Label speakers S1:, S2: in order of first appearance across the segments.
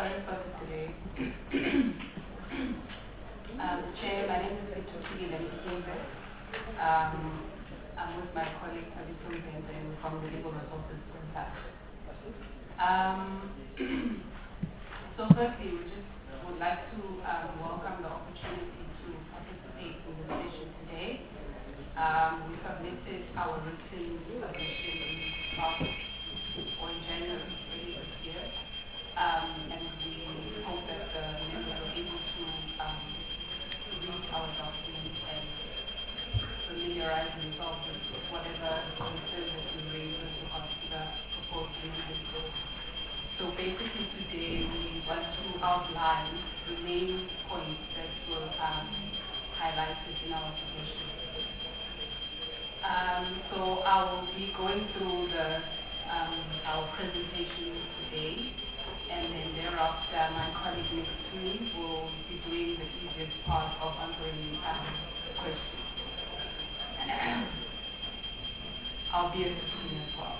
S1: sorry for today. Chair, my name is Vituti Lemsimbe. I'm with my colleague Tabiso Mbenze from the Legal Resources Center. So firstly, we just would like to welcome the opportunity to participate in the session today. We submitted our written submission in August or in January early this year. And we hope that the members are able to read our document and familiarize themselves with whatever concerns that we raise with regards to the proposed amendment bill. So basically today we want to outline the main points that were highlighted in our submission. So I will be going through our presentation today, and then thereafter my colleague next to me will be doing the easiest part of answering questions. I'll be assisting as well.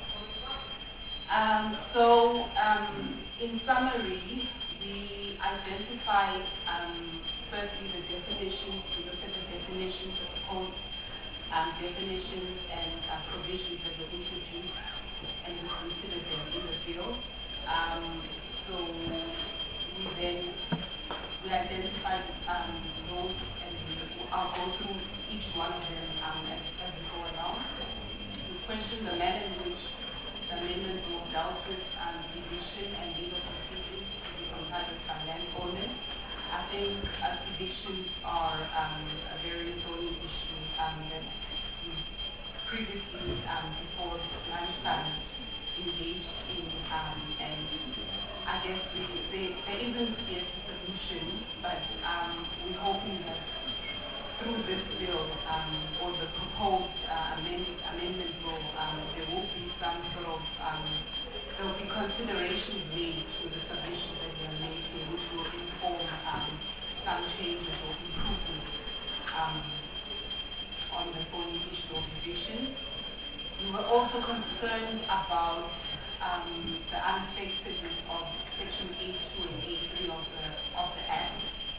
S1: In summary, we identified firstly the definitions. We looked at the definitions, the proposed definitions and provisions that were introduced, and we considered them in the bill. So we identified those, and I'll go through each one of them as we go along. We questioned the manner in which the amendment will dealt with eviction and legal proceedings to be conducted by landowners. I think evictions are a very thorny issue that we previously, before lunchtime, engaged in, and I guess there isn't yet a solution, but we're hoping that through this bill or the proposed amendment bill, there will be some sort of there will be considerations made to the submissions that we are making, which will inform some changes or improvements on the thorny issue of evictions. We were also concerned about the uneffectiveness of Section 8.2 and 8.3 of the Act.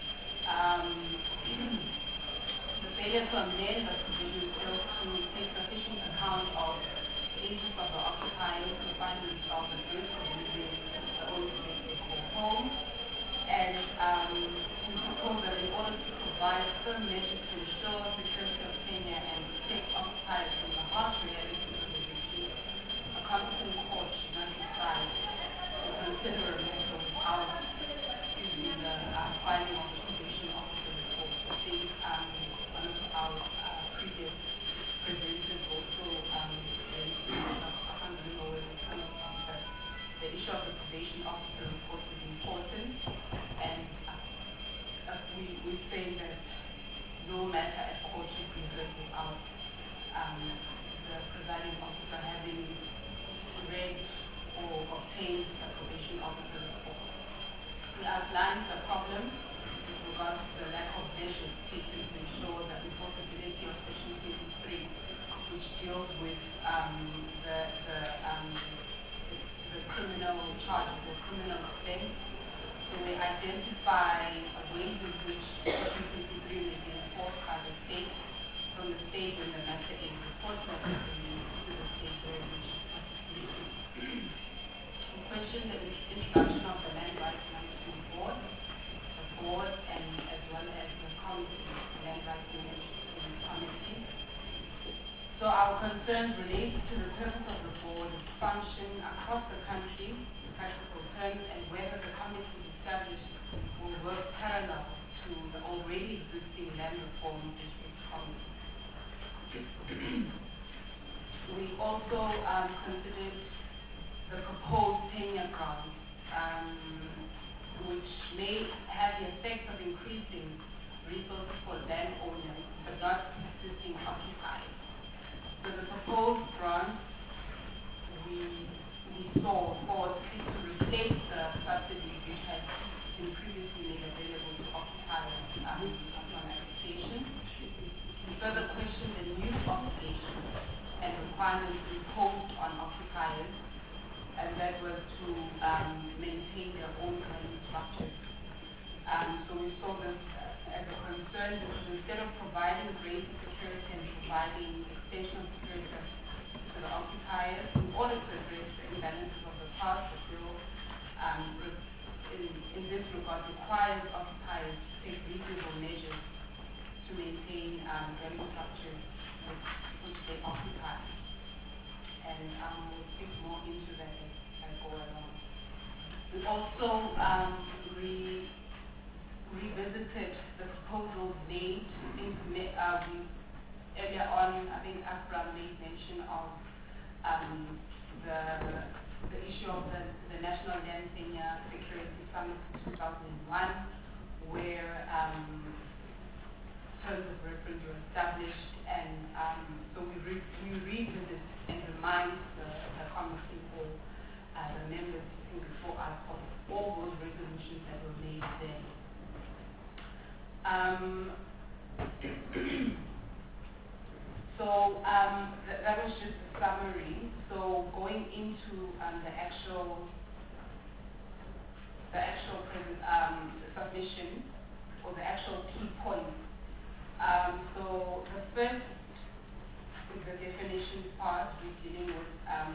S1: The failure to amend the provision fails to take sufficient account of the interests of the occupiers who find themselves at risk of losing the only place they call home. And we propose that in order to provide firm measures to ensure security of tenure and protect occupiers from the harsh realities of eviction, a competent court should not decide to consider a matter without the filing of the probation officer report. I think one of our previous presenters also raised I can't remember where it's coming from, but the issue of the probation officer report is important, and we say that no matter at court should be heard without the presiding officer having read or obtained a probation officer report. We outlined the problems with regards to the lack of measures taken to ensure the enforceability of Section 23, which deals with the criminal charges or criminal offense. So we identify ways in which Section 23 may be enforced by the state, from the state when the matter is reported to the state where it is participating. We question the introduction of the Land Rights Management Board, the board, and as well as the committee, the Land Rights Management Committee. So our concerns relate to the purpose of the board, its function across the country, in practical terms, and whether the committee established will work parallel to the already existing Land Reform District Committee. We also considered the proposed tenure grants, which may have the effect of increasing resources for landowners, but not existing occupiers. So the proposed grants we saw seek to replace the subsidies which had been previously made available to occupiers upon application. We further question the new obligations and requirements imposed on occupiers, and that was to maintain their own dwelling structures. So we saw this as a concern because instead of providing greater security and providing extension of security to the occupiers, in order to address the imbalances of the past, the bill in this regard requires occupiers to take reasonable measures to maintain dwelling structures which they occupy. And we'll speak more into that as I go along. We also revisited the proposals made. Earlier on, I think Afra made mention of the issue of the National Land Tenure Security Summit 2001, where terms of reference were established, and so we revisit and remind the committee or the members sitting before us of all those resolutions that were made then. So that was just a summary. So going into the actual submission or the actual key points. So the first is the definition part. We're dealing with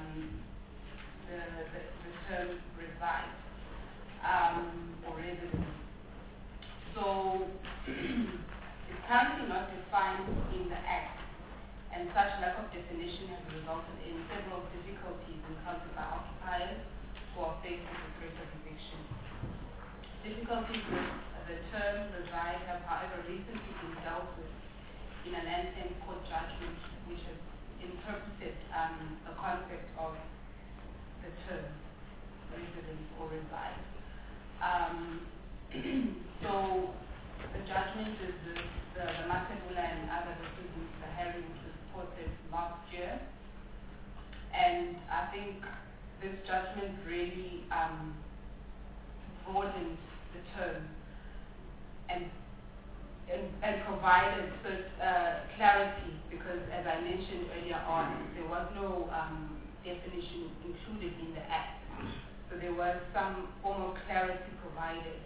S1: the term reside or residence. So it's currently not defined in the Act, and such lack of definition has resulted in several difficulties encountered by occupiers who are faced with the threat of eviction. Difficulties with the term reside have, however, recently been dealt with in a land tenure court judgment which has interpreted the concept of the term residence or reside. So the judgment is the Matabula and other decisions, the hearing which was quoted last year. And I think this judgment really broadened the term and provided clarity, because as I mentioned earlier on, there was no definition included in the Act. So there was some form of clarity provided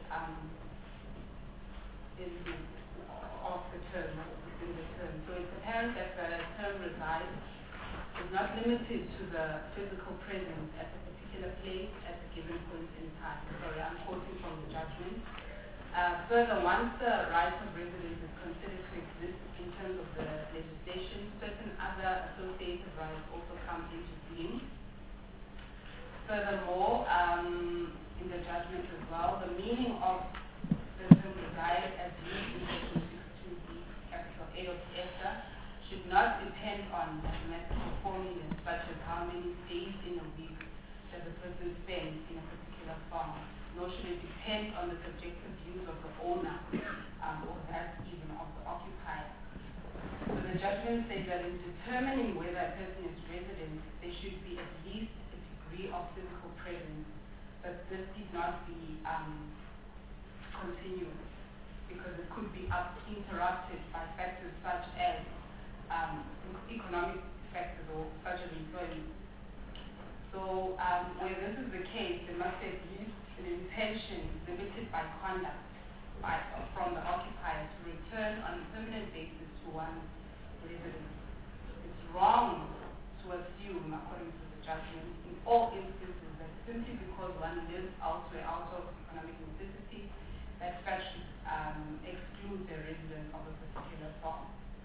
S1: of the term, within the term. So it's apparent that the term reside is not limited to the physical presence at a particular place at a given point in time. Sorry, I'm quoting from the judgment. Further, once the right of residence is considered to exist in terms of the legislation, certain other associated rights also come into being. Furthermore, in the judgment as well, the meaning of the term reside as used in Section 62B, capital A of the ESTA, should not depend on mathematical formulas such as how many days in a week does a person spend in a particular farm, nor should it depend on the subjective views of the owner or that even of the occupier. So the judgment says that in determining whether a person is resident, there should be at least a degree of physical presence, but this need not be continuous, because it could be interrupted by factors such as economic factors or such as employment. So where this is the case, there must be at least an intention limited by conduct from the occupier to return on a permanent basis to one's residence. It's wrong to assume, according to the judgment, in all instances that simply because one lives elsewhere out of economic necessity, that fact should exclude the residence of a particular farm.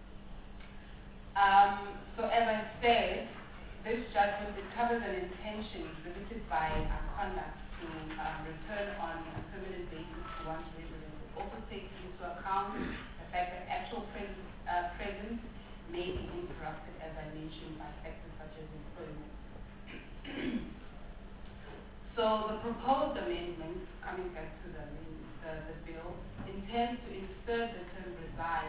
S1: So as I said, this judgment, it covers an intention exhibited by conduct to return on a permanent basis to one's residence. It also takes into account the fact that actual presence may be interrupted, as I mentioned, by factors such as employment. So the proposed amendment, coming back to the bill, intends to insert the term reside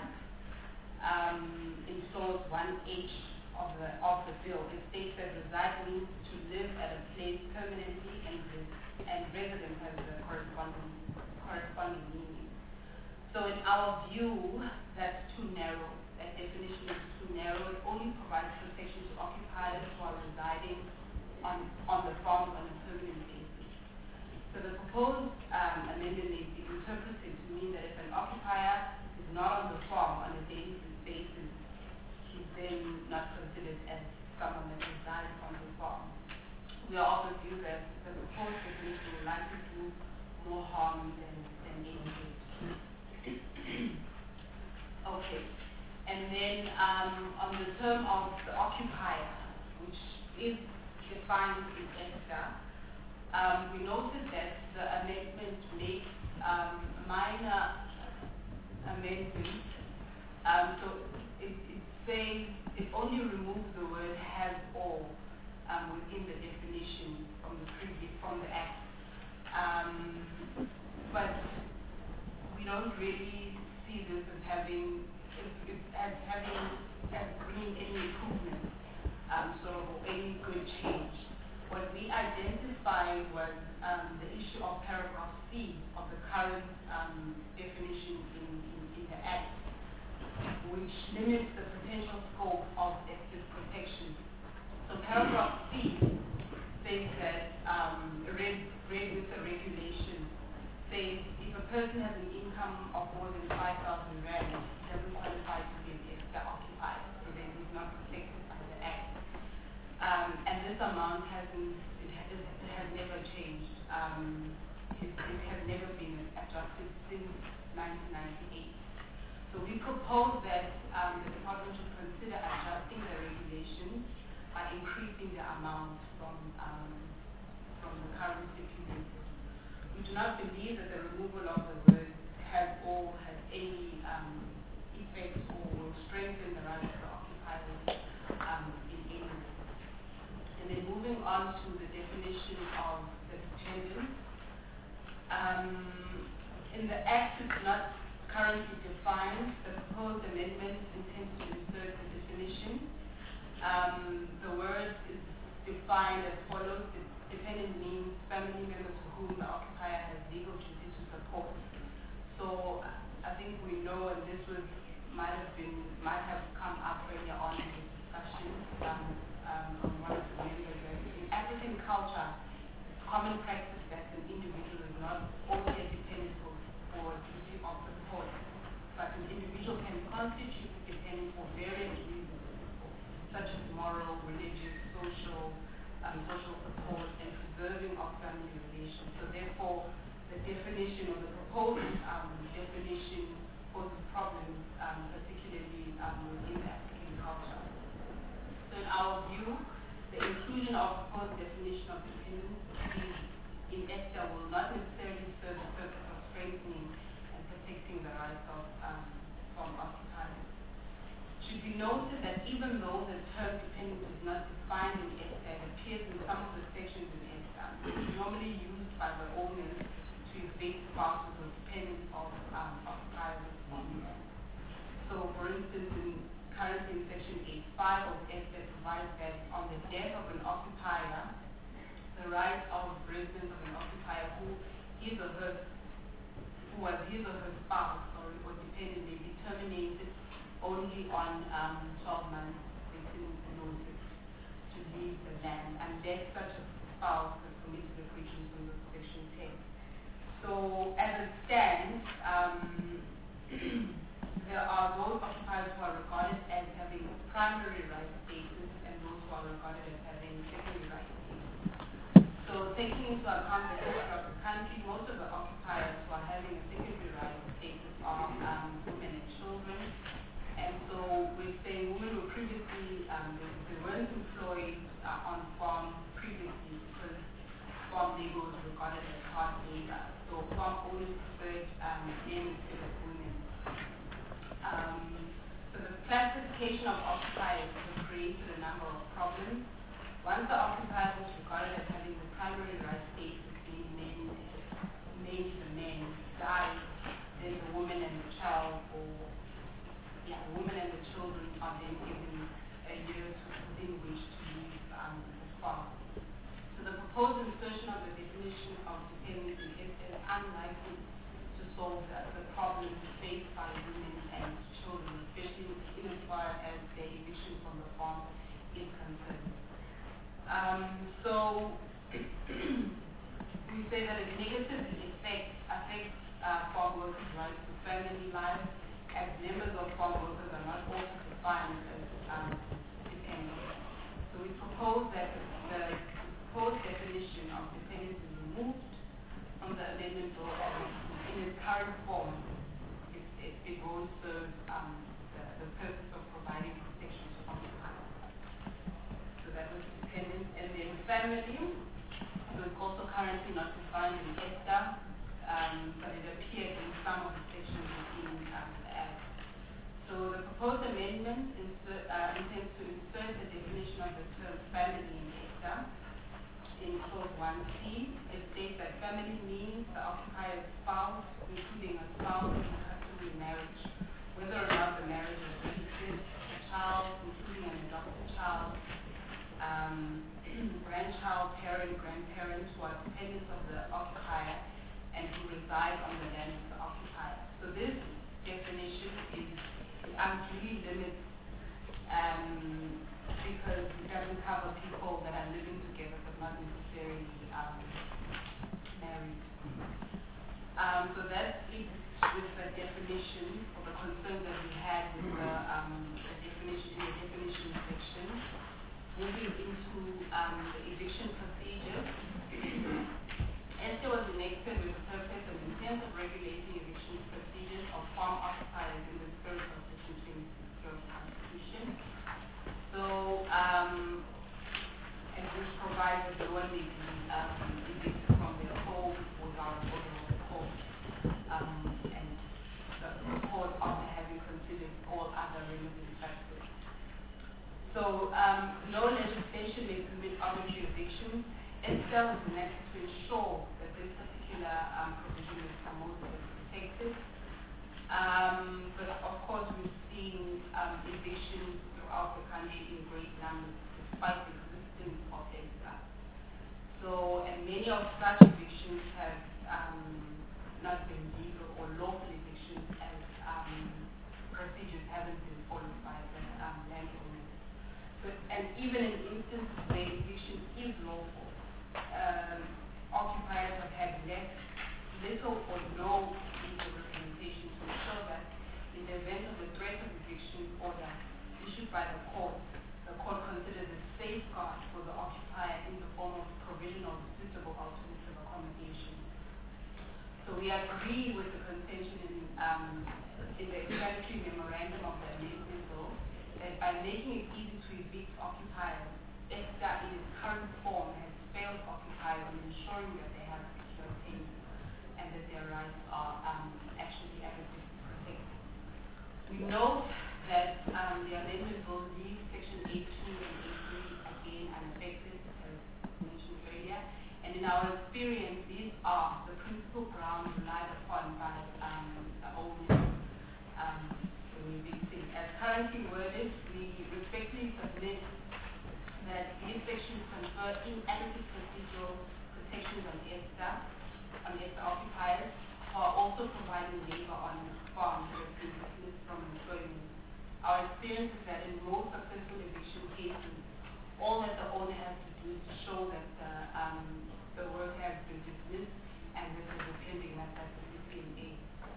S1: in clause 1H of the bill. It states that reside means to live at a place permanently, and resident has the corresponding meaning. So in our view, that's too narrow. That definition is too narrow. It only provides protection to occupiers who are residing on the farm on a permanent basis. So the proposed amendment amendment may be interpreted to mean that if an occupier is not on the farm on a daily basis, he's then not considered as someone that resides on the farm. We are of the view that the proposed definition will likely do more harm than any good. Okay. And then on the term of the occupier, which is defined in ESTA, we noted that the amendment makes minor amendments. So it says it only removes the word has or within the definition from the Act. But we don't really see this as bringing any improvement, or any good change. What we identified was the issue of paragraph C of the current definition in the Act, which limits the potential scope of active protection. So paragraph C says that, read with the regulation, says if a person has an income of more than 5,000 rand, he doesn't qualify to be an extra occupier, so then he's not protected by the Act. And this amount has never changed. It has never been adjusted since 1998. So we propose that the department should consider adjusting the regulations by increasing the amount from the current stipulated. We do not believe that the removal of the word has any effect or will strengthen the rights of the occupiers in any way. And then moving on to the definition of the dependent. In the Act, it's not currently defined. The proposed amendment intends to insert the definition. The word is defined as follows. Dependent means family members to whom the occupier has legal duty to support. So I think we know, and this might have come up earlier on in the discussion on one of the members, that in African culture, it's common practice that an individual is not only a dependent for duty of support, but an individual can constitute dependent for various reasons, such as moral, religious, social support, and preserving of family relations. So therefore, the definition or the proposed definition poses problems, particularly within the African culture. So in our view, the inclusion of proposed definition of dependency in ESTA will not necessarily serve the purpose of strengthening and protecting the rights of farm occupiers. It should be noted that even though the term dependent is not defined in ESTA, it appears in some of the sections in ESTA. It's normally used by the owners to evict spouses or dependents of occupiers on land. So, for instance, currently in Section 8.5 of ESTA provides that on the death of an occupier, the right of residence of an occupier who was his or her spouse or dependent may be terminated only on 12 months written notice to leave the land, unless such a spouse has committed a breach of Section 10. So, as it stands, there are those occupiers who are regarded as having primary right status and those who are regarded as having secondary right status. So, taking into account the history of the country, most of the occupiers who are having a secondary right status are women and children. And so we're saying women were previously, they weren't employed on farm previously because farm labor was regarded as hard labor. So farm owners preferred men instead of women. So the classification of occupiers has created a number of problems. Once the occupier was regarded as having the primary right status, being mainly the men, dies, then the woman and the child, the women and the children are then given a year within which to leave the farm. So the proposed insertion of the definition of dependency is unlikely to solve the problems faced by women and children, especially in as far as their eviction from the farm is concerned. So we say that it negatively affects family life, as members of farm workers are not also defined as dependents. So we propose that the proposed definition of dependents is removed from the amendment bill as in its current form. It won't serve the purpose of providing protection to occupiers. So that was dependents. And then family, so it's also currently not defined in ESTA, but it appears in some of the sections within the Act. So the proposed amendment intends to insert the definition of the term family in ESTA. In clause 1C, it states that family means the occupier's spouse, including a spouse in customary marriage, whether or not the marriage is registered, a child, including an adopted child, grandchild, parent, grandparents who are dependents of the occupier and who reside on the land of the occupier. So this definition is unduly limited because it doesn't cover people that are living together but not necessarily married. So that's it with the definition or the concerns that we had with the definition section. Moving into the eviction procedure. ESTA was enacted with the purpose and intent of regulating eviction procedures of farm occupiers in the spirit of Section 26 of the Constitution. So, and this provides that no one may be evicted from their home without an order of the court, and the court after having considered all other relevant factors. So, no legislation may permit arbitrary evictions. ESTA was enacted to ensure that this particular provision is promoted and protected. But of course, we've seen evictions throughout the country in great numbers, despite the existence of ESTA. So, and many of such evictions have not been legal or lawful evictions, as procedures haven't been followed by the landowners. And even in instances where eviction is lawful, occupiers have had little or no legal representation to ensure that in the event of a threat of eviction order issued by the court considers a safeguard for the occupier in the form of provision of suitable alternative accommodation. So we agree with the contention in the explanatory memorandum of the amendment bill that by making it easy to evict occupiers, ESTA in its current form has failed occupiers in ensuring that they have secure payments and that their rights are actually adequately protected. We note that the amendment will leave section 8.2 and 8.3 again unaffected, as mentioned earlier, and in our experience, these are the principal grounds relied upon by the owners when evicting. As currently worded, we respectfully submit that these sections confer inadequate procedural protections on ESTA occupiers who are also providing labor on farms that have been dismissed from employment. Our experience is that in most successful eviction cases, all that the owner has to do is to show that the work has been dismissed and this is a pending matter at the CCMA.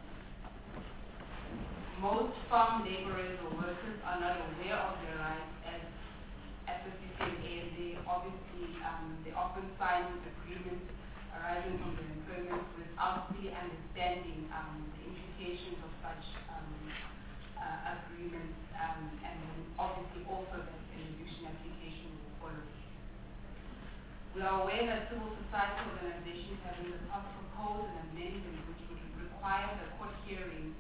S1: Most farm laborers or workers are not aware of their rights as at the CCMA, and they obviously they often sign agreements arising from their employment without really understanding the implications of such agreements, and then obviously also that an eviction application will follow. We are aware that civil society organizations have in the past proposed an amendment which would require the court hearing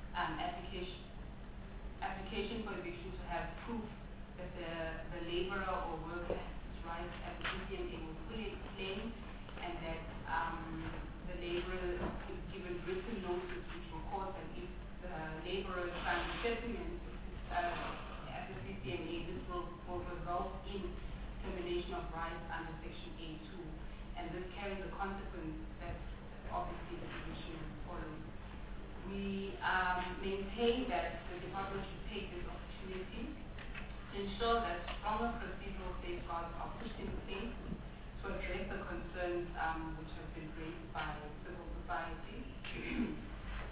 S1: application for eviction to have proof that the laborer or worker has his rights at the CCMA was fully explained, and that the laborer is given written notice which will cause that if the laborer signs a settlement at the CCMA, this will result in termination of rights under Section A2, and this carries a consequence that obviously the eviction will follow. We maintain that the department should take this opportunity to ensure that stronger procedural safeguards are pushed in place to address the concerns which have been raised by civil society. The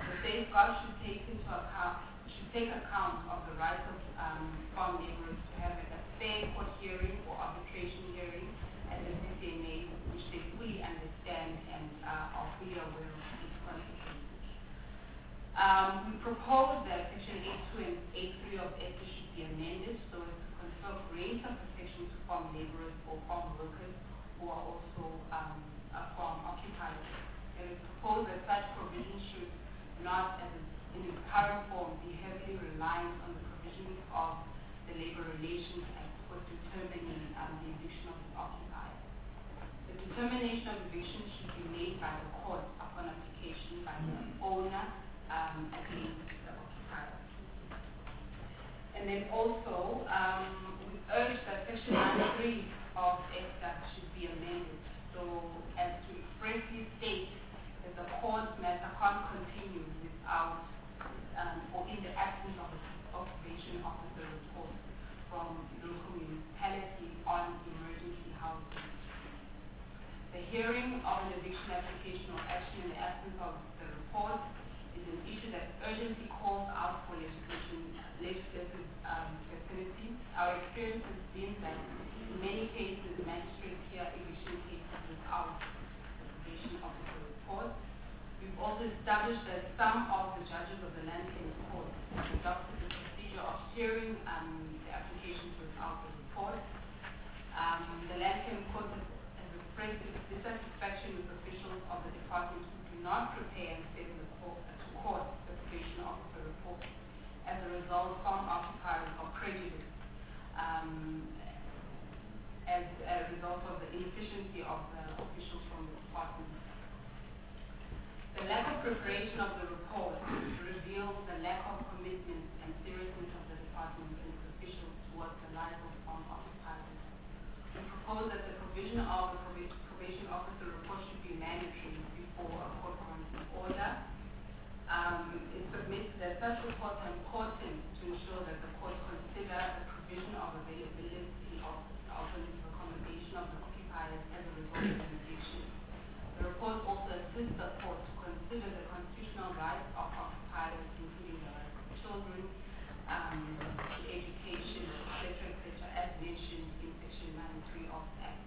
S1: safeguards should take account of the rights of farm laborers to have a fair court hearing or arbitration hearing at the CCMA, which they fully understand and are fully aware of its consequences. We propose that Section 8.2 and 8.3 of ESTA should be amended so as to confer greater protection to farm laborers or farm workers who are also farm occupiers. It is proposed that such provision should not, in its current form, be heavily reliant on the provisions of the Labor Relations Act for determining the eviction of the occupier. The determination of eviction should be made by the court upon application by the owner against the occupier. And then also, we urge that Section 93 of ESTA should be amended so as to expressly state that the court matter can't continue without or in the absence of a occupation officer report from the local municipality on emergency housing. The hearing of an eviction application or action in the absence of the report is an issue that urgently calls out for legislative facilities. Our experience has been that in many cases, the magistrates hear eviction cases without the probation officer report. We've also established that some of the judges of the Land Claims Court have adopted the procedure of hearing the applications without the report. The Land Claims Court has expressed its dissatisfaction with officials of the department who do not prepare and send to court the probation officer report. As a result, farm occupiers are prejudiced as a result of the inefficiency of the officials from the department. The lack of preparation of the report reveals the lack of commitment and seriousness of the department and its officials towards the lives of farm occupiers. We propose that the provision of the probation officer report should be mandatory before a court-granted order. It submits that such reports are important to ensure that the court consider the provision of availability of alternative accommodation of the occupiers as a result of an eviction. The report also assists the court to consider the constitutional rights of occupiers, including the rights of children, to education, etc., as mentioned in Section 93 of the Act.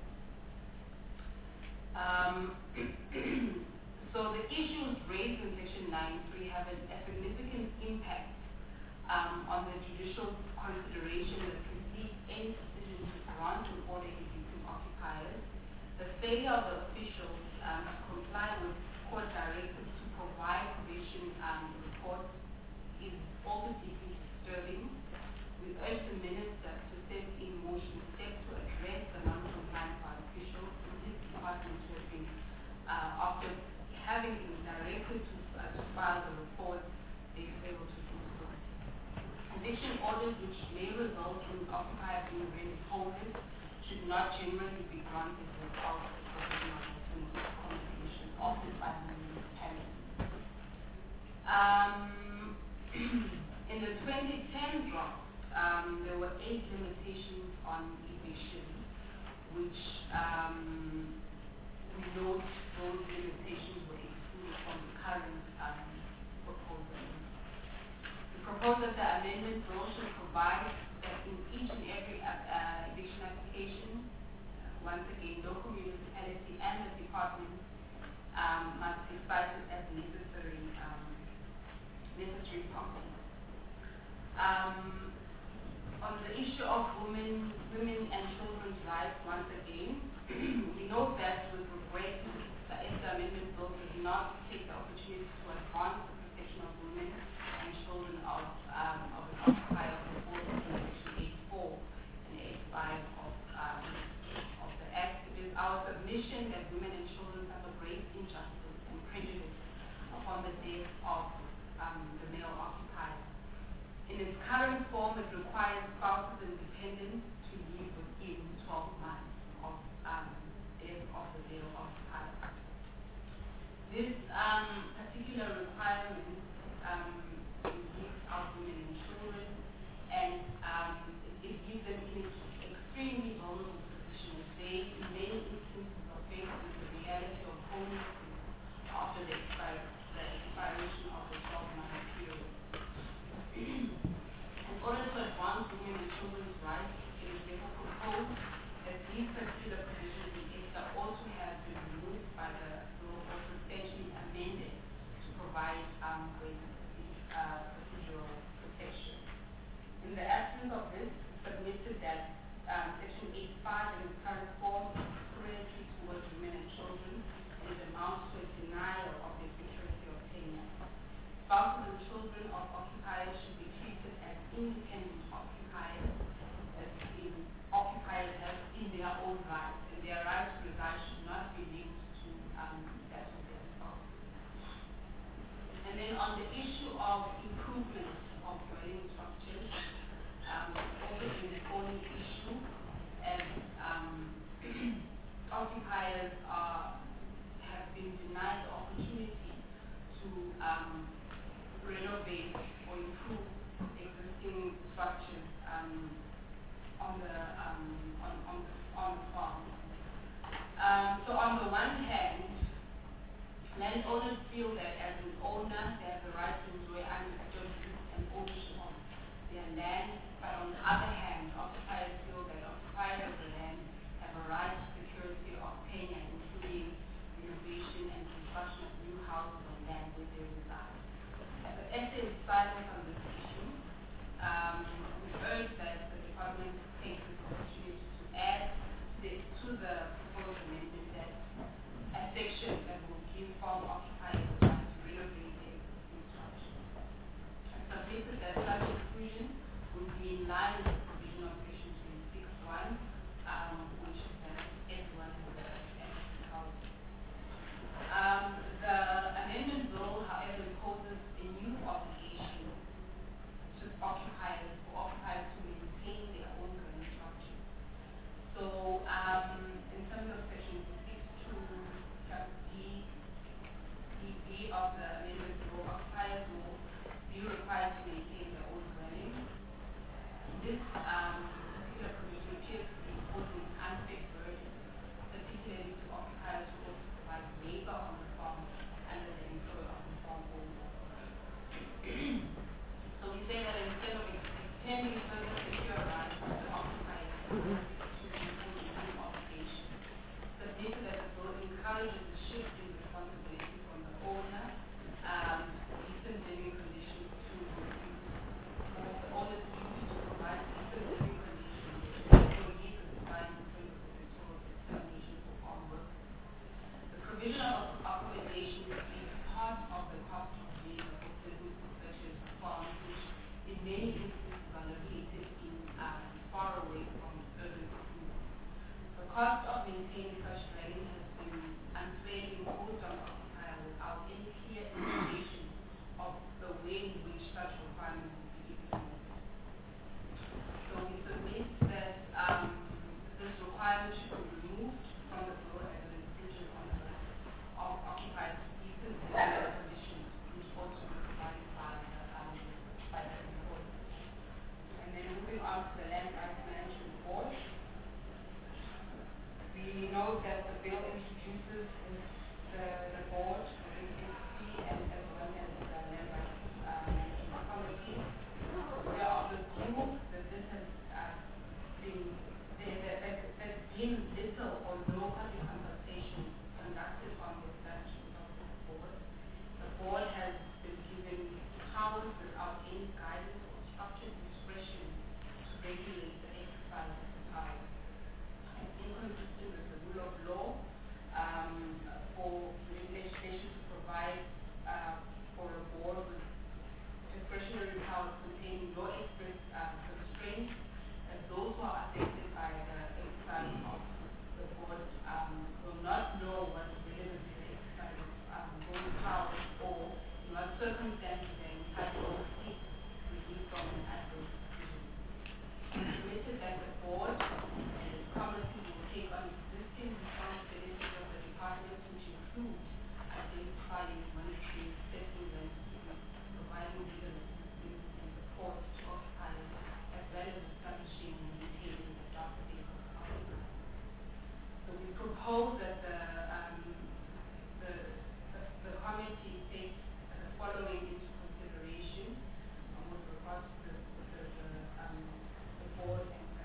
S1: So the issues raised in Section 93 have a significant impact on the judicial consideration that precedes any decision to grant an order evicting occupiers. The failure of the officials to comply with court directives to provide probation reports is also deeply disturbing. We urge the Minister to set in motion steps to address the non-compliance by officials in this department who have been, after having been directed to file the report, they fail to do so. Eviction orders which may result in occupiers being rendered homeless should not generally be granted without the provision of alternative accommodation offered by the municipality. In the 2010 draft, there were 8 limitations on eviction, which we note those limitations were excluded from the current proposal. We propose that the amendment bill should provide that in each and every eviction application, once again, local municipality and the department must be cited as necessary property. On the issue of women and children's rights, once again, we note that with regret, the ESTA amendment bill does not take the opportunity to advance the protection of women and children of an occupier proposed in Section 8.4 and 8.5 of the Act. It is our submission that women and children suffer great injustice and prejudice upon the death of the male occupier. In its current form, it requires spouses and dependents to leave within 12 months of death of the male occupier. This particular requirement leaves out women and children, and it leaves them in an extremely vulnerable position as they, in many instances, are faced with the reality of homelessness after the expiration of the 12 months rights. It is therefore proposed that these particular provisions in ESTA also have been removed by the law or substantially amended to provide greater procedural protection. In the absence of this, it's submitted that Section 8.5 in its current form is discriminatory towards women and children, and it amounts to a denial of their security of tenure. Spouses and children of occupiers should be treated as independent occupiers, as in their own rights, and their right to reside should not be linked to that of their spouse. And then on the issue of improvement of dwelling structures, also been an only issue, as occupiers have been denied the opportunity to renovate or improve existing structures on the farm. So on the one hand, landowners feel that as an owner they have the right to enjoy undisturbed use and ownership of their land, but on the other hand, occupiers feel that occupiers of the land have a right to security of tenure, including renovation and construction of new houses on land where they reside. The essay is silent on this issue. We urge that the department take this opportunity to add to the proposed amendment that a section that will give farm occupiers the right to renovate their existing structures. I submitted that such inclusion would be in line with the provision of Section 26.1, which is that everyone has the right to access housing. The amendment bill, however, imposes a new obligation to occupiers to maintain their own dwelling structures. So, in terms of Section 6.2(d) of the amendment bill, occupiers will be required to maintain their own dwelling. This particular provision appears to be imposing an unfair burden, particularly to occupiers who also provide labor on the farm under the employ of the farm owner. So we say that instead of extending further secure rights to the occupiers to impose a new obligation, submitted that the bill encourages a shift in responsibility from the owner, decent living conditions to the owner's duty to provide decent living conditions to employees as defined in terms of the sectoral determination for farm workers. The provision of accommodation is part of the cost of labor for businesses such as farms, which in many instances are located in far away from urban schools. The cost of maintaining such dwelling has been unfairly imposed on occupiers without any clear indication of the way in which such requirements will be implemented. So we submit that this requirement should be removed from the bill as an infringement on the occupiers' decent living conditions, which ought to be provided by the employer. And then moving on to the Land Rights Management Board, we know that the bill introduces the board, the entity, and as well as the Land Rights Management Committee. We are of the view that this has there's been little or no public consultation conducted on the establishment of this board. The board has been given powers without any guidance or structured discretion to regulate the exercise of the powers. It's inconsistent with the rule of law for legislation to provide for a board with discretionary powers containing no express constraints, as those who are affected by the exercise of the board will not know what is relevant to the exercise of those powers or in what circumstances they're entitled to seek relief from an adverse decision. It's submitted that the board and its committee will take on existing responsibilities of the department, which include identifying, monitoring, setting rent fees, providing legal assistance and support to occupiers, as well as establishing and maintaining a database of occupiers. So we propose that the committee takes the following into consideration with regards to the board and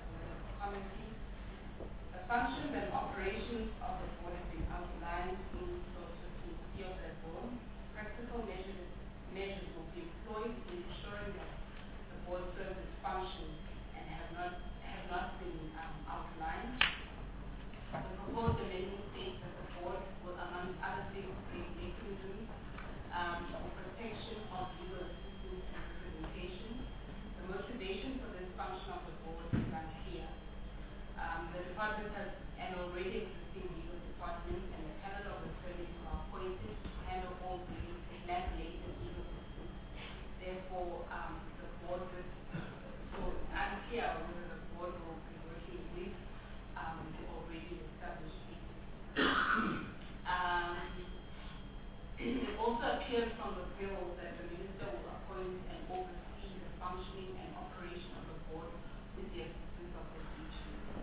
S1: department has an already existing legal department, and a panel of attorneys who are appointed to handle all land-related legal disputes. Therefore, the board is so unclear whether the board will be working with the already established legal. It also appears from the bill that the minister will appoint and oversee the functioning and operation of the board with the assistance of the DG.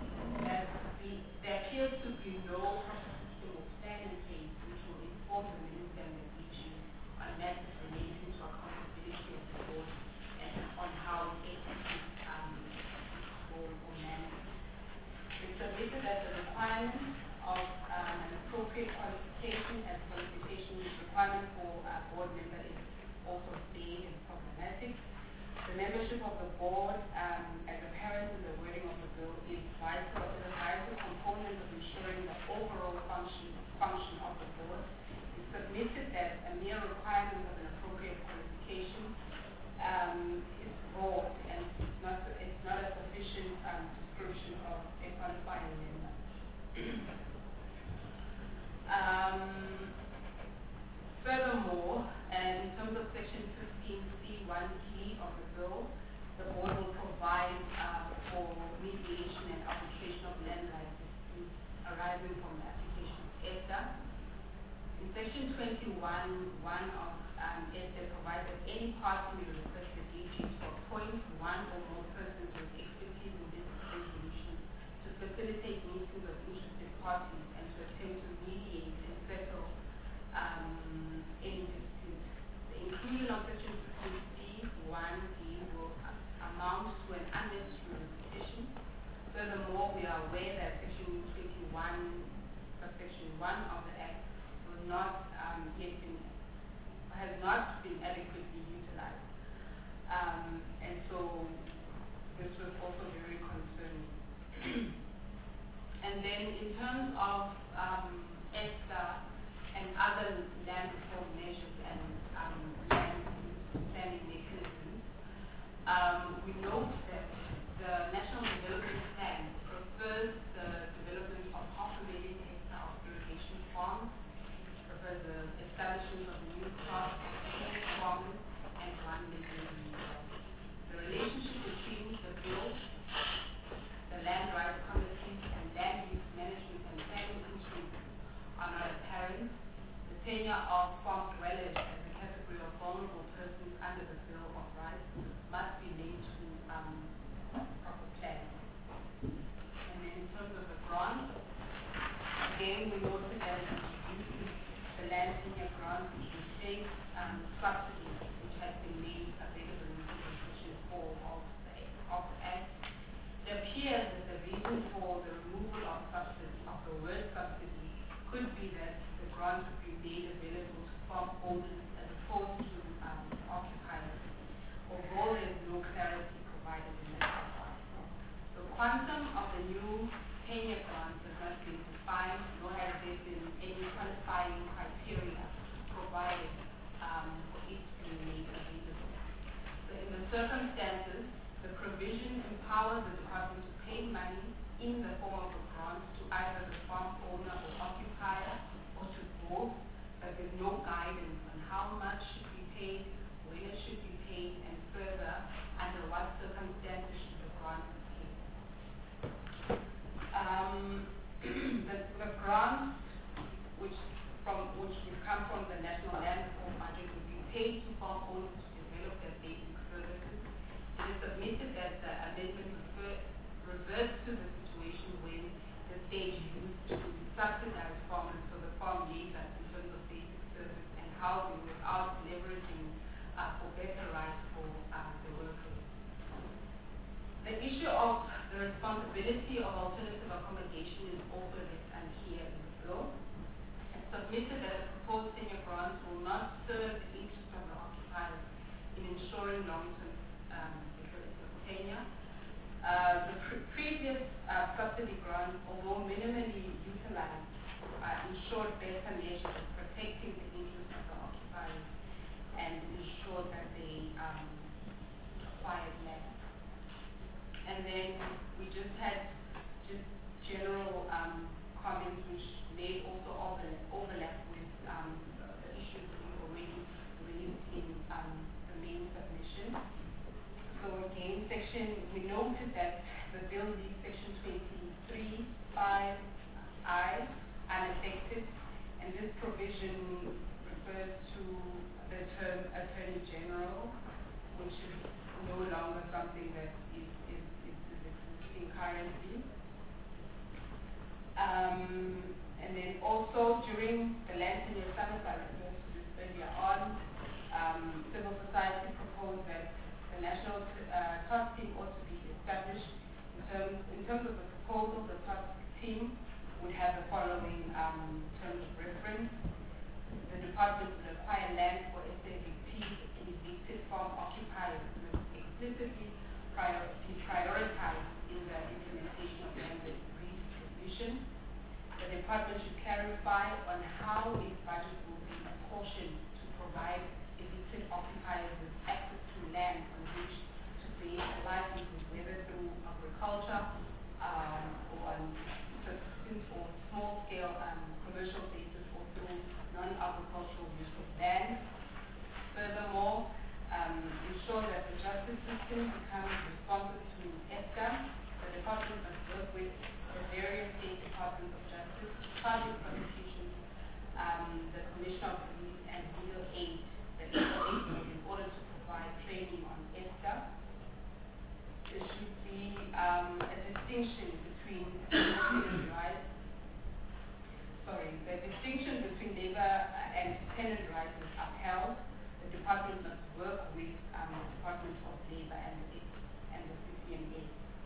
S1: There appears to be no proper system or plan in place which will inform the minister and the DG on matters relating to accountability of the board and on how it executes its role or mandate. It's submitted that the requirement of an appropriate qualification as qualification requirement for a board member is also vague and problematic. The membership of the board, as apparent in the wording of the bill, is a vital component of ensuring the overall function of the board. It's submitted that a mere requirement of an appropriate qualification is broad and it's not a sufficient description of a qualifying member. Furthermore, in terms of section 15C1D of the bill, the board will provide for mediation and arbitration of land rights disputes arising from the application of ESDA. In section 21(1) of ESDA provides that any party may request the DG to appoint one or more persons with expertise in this resolution to facilitate meetings of interested parties and to attempt to mediate and settle any dispute. The inclusion of section 15C1D will amount to an unnecessary repetition. Furthermore, we are aware that section 21, subsection 1 of the Act will not has not been adequately utilized. And so this was also very concerning. And then in terms of ESDA and other land reform measures and land planning mechanisms, we note that the National Development Plan prefers the development of 500,000 hectares of irrigation farms, prefers the establishment of new crops, farmers, and 1 million jobs. The relationship between the bill, the land rights committees, and land use management and planning instruments are not apparent. The tenure of farm dwellers as a category of vulnerable persons under the Bill of Rights must be linked to proper planning. And then in terms of the grant, again we noted that it reduces the land tenure grant which replaces subsidies which had been made available in section 4 of the Act. It appears that the reason for the removal of subsidy, of the word subsidy, could be that the grant would be made available to farm owners as opposed to occupiers, although there is no clarity provided in that regard. The quantum of the new tenure grant has not been defined, nor has there been any qualifying criteria provided for it to be made available. So in the circumstances, the provision empowers the department to pay money in the form of a grant to either the farm owner or occupier or to both, but there's no guidance on how much should be paid, when it should be paid, and further, under what circumstances should the grant be paid. The grants which would come from the National Land Reform Budget would be paid to farm owners to develop their basic services. It is submitted that the amendment reverts to the situation when the state used to subsidize farmers for the farm labor in terms of basic service and housing without leveraging for better rights for the workers. The issue of the responsibility of alternative accommodation is also left unclear in the bill. It's submitted that the proposed tenure grants will not serve the interests of the occupiers in ensuring long-term security of tenure. The previous subsidy grants, although minimally utilized, ensured better measures of protecting the interests of the occupiers and ensured that they acquired land. And then we just had just general comments which may also overlap with the issues that we already raised in the main submission. So again, we noted that the bill leaves section 23(5)(I) unaffected, and this provision refers to the term Attorney General, which is no longer something that is existing currently. And then also during the Land Tenure Summit, I referred to this earlier on, civil society proposed that the National Task Team ought to be established. In terms of the proposal, the task team would have the following terms of reference. The department would acquire land for SAVPs evicted from occupiers and explicitly be prioritized in the implementation of land redistribution. The department should clarify on how its budget will be apportioned to provide evicted occupiers with access to land on which to create a livelihood, whether through agriculture or on subsistence or small-scale commercial basis or through non-agricultural use of land. Furthermore, ensure that the justice system becomes responsive to ESTA. The department must work with the various state departments of justice, public prosecutions, the Commission of Police, and legal aid, in order to provide training on ESTA. There should be a distinction between tenant rights. The distinction between labor and tenant rights is upheld. The department must work with the Department of Labor and the CCMA.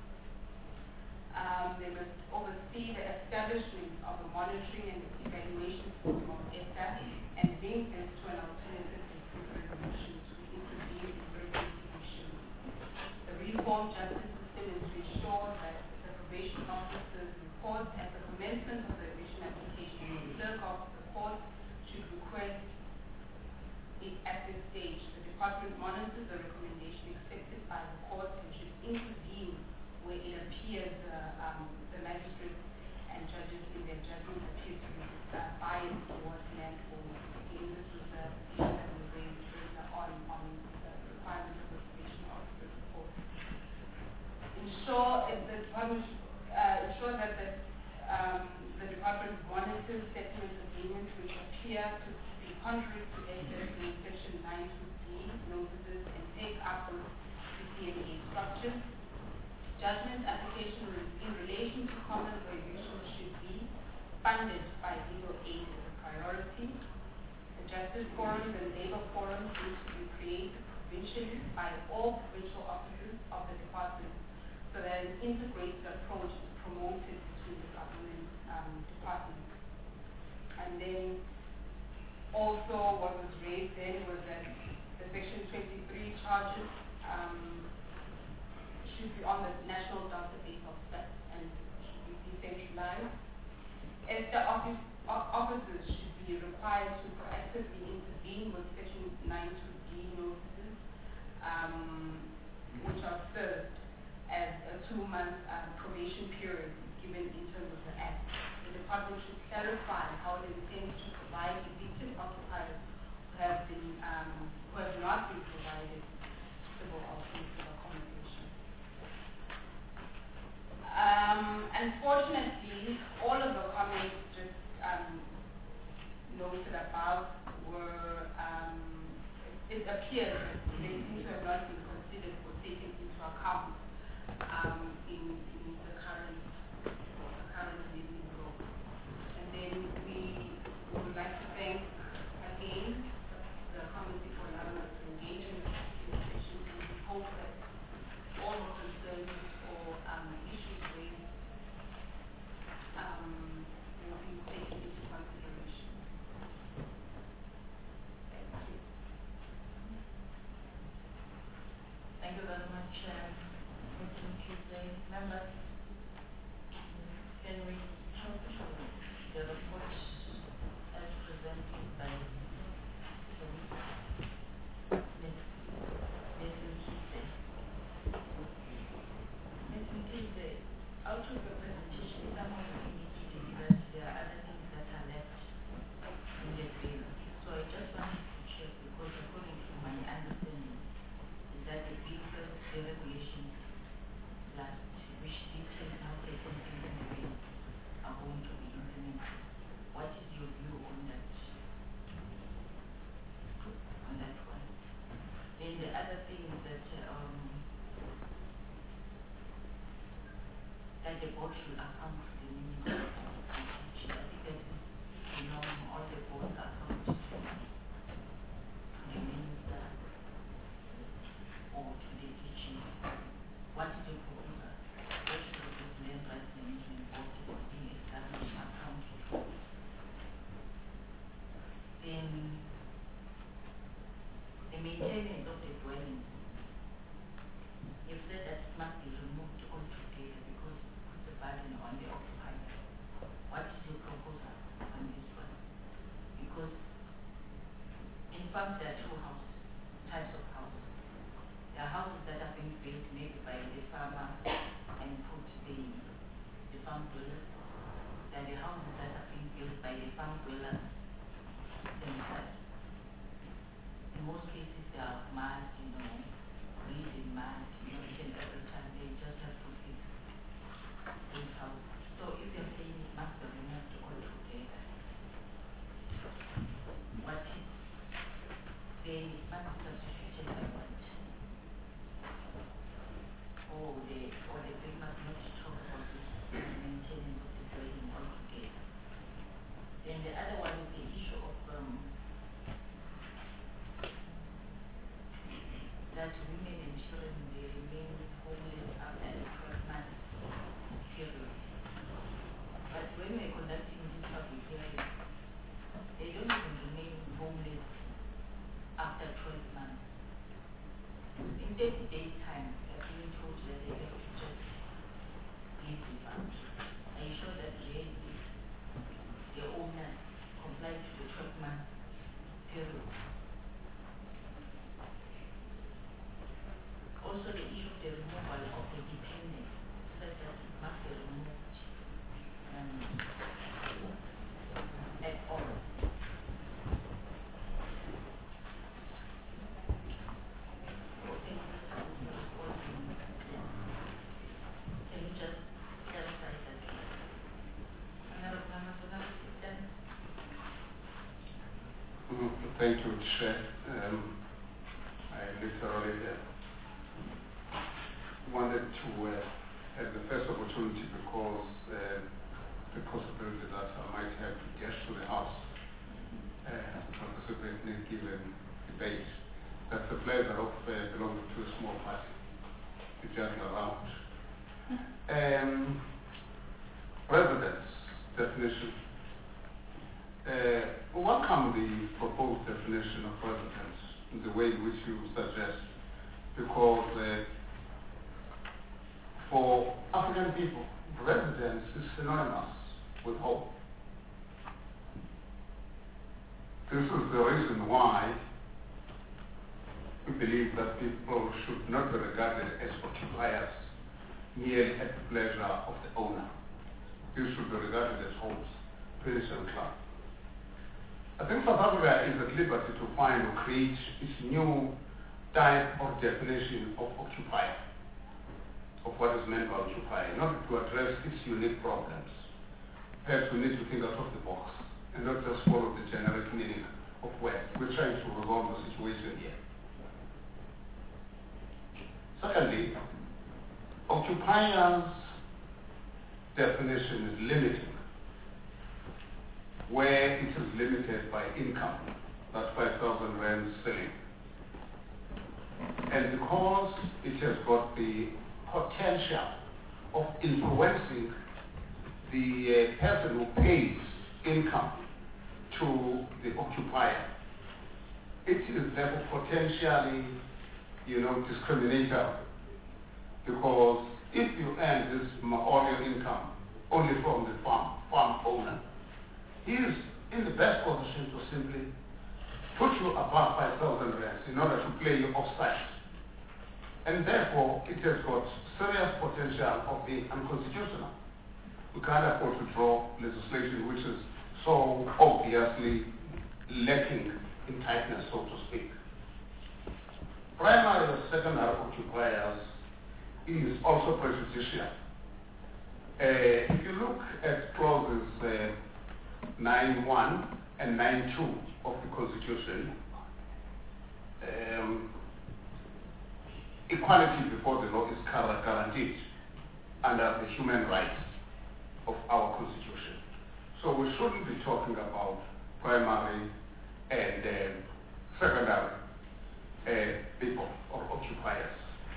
S1: They must oversee the establishment of a monitoring and evaluation system of ESTA and link this to an alternative dispute resolution to intervene in regulatory issues. The reformed justice system is to ensure that the probation officer's report at the commencement of the eviction application in the clerk of the court should request it at this stage. The department monitors the recommendation accepted by the court and should intervene where it appears the magistrates and judges in their judgment appear to be biased towards land owners. Again, this is the issue that we raised earlier on the requirement of the probation officer's report. Ensure that the department monitors settlement agreements which appear to be contrary to SSA Section 92D notices and take up with CCMA structures. Judgment application in relation to common prohibitions should be funded by legal aid as a priority. The justice forums and labor forums need to be created provincially by all provincial offices of the department so that an integrated approach is promoted between the government departments. And then also what was raised then was that the Section 23 charges should be on the national database of STAT and should be decentralized. ESTA officers should be required to proactively intervene with Section 92D notices, which are served as a 2-month probation period given in terms of the Act. The department should clarify how it intends to provide evicted occupiers who have not been provided suitable alternative accommodation. Unfortunately, all of the comments just noted above were, it appears that they seem to have not been considered or taken into account in the current living law. And then we would like to thank again the committee for allowing us to engage in this session, and we hope that all the concerns or issues raised will be taken into consideration. Thank you.
S2: Thank you very much, Mr. Tuesday. Members, can we help the report as presented by Ms. Tuesday? Out of the presentation, some of other thing is that the board should account for the meaning of the DG. I think that is the norm. All the boards account to the minister or to the DG. What is your proposal? What should this land rights management board be established account to? Then the maintenance of the dwelling. You've said that it must be removed altogether because it puts a burden on the occupier. What is your proposal on this one? Because in fact there are two types of houses. There are houses that are being built maybe by the farmer and put the farm dwellers. There are the houses that are being built by the farm dwellers themselves. In most cases they are mud, bleeding mud, each and every time they just have to fix those houses. So if you're saying it must be removed altogether, what is then it must be substituted by what? Or the bill must not talk about this maintenance of the dwelling altogether. Then the other one is the issue of that women and children they remain homeless after a 12-month period. But when we're conducting this public hearing, they don't even remain homeless after 12 months. In 30 days' time, they're being told that they have to just leave the farm. Are you sure that really the owners comply to the 12-month period? Also, the issue of the removal of the dependent, said that it must be removed at all. Can you just clarify that?
S3: Thank you, Chair. I literally wanted to have the first opportunity because the possibility that I might have to get to the House to participate in a given debate. That's the pleasure of belonging to a small party, to judge around. Residence definition. Welcome the proposed definition of residence in the way in which you suggest, because for African people, residence is synonymous with home. This is the reason why we believe that people should not be regarded as occupiers merely at the pleasure of the owner. These should be regarded as homes, finish and club. I think South Africa is at liberty to find or create its new type of definition of occupier, of what is meant by occupier, in order to address its unique problems. Perhaps we need to think out of the box and not just follow the generic meaning of words. We're trying to resolve the situation here. Secondly, occupier's definition is limiting, where it is limited by income, that's 5,000 rand ceiling. And because it has got the potential of influencing the person who pays income to the occupier, it is therefore potentially, discriminatory. Because if you earn this all your income only from the farm owner, he is in the best position to simply put you above 5,000 rands in order to play you offside. And therefore, it has got serious potential of being unconstitutional. We can't afford to draw legislation which is so obviously lacking in tightness, so to speak. Primary or secondary occupiers is also prejudicial. If you look at clauses 9.1 and 9.2 of the Constitution, equality before the law is guaranteed under the human rights of our Constitution. So we shouldn't be talking about primary and secondary people or occupiers.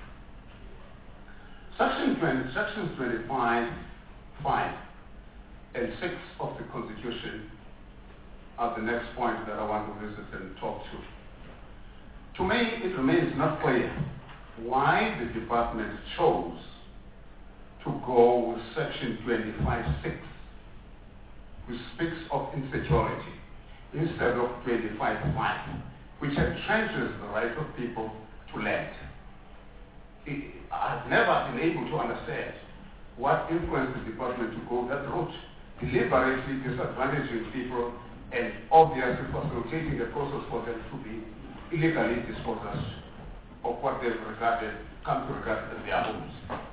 S3: Sections 25, 5, and 6 of the Constitution are the next point that I want to visit and talk to. To me, it remains not clear why the department chose to go with Section 25.6, which speaks of insecurity, instead of 25.5, which entrenches the right of people to land. I've never been able to understand what influenced the department to go that route, deliberately disadvantaging people and obviously facilitating a process for them to be illegally dispossessed of what they've come to regard as their homes.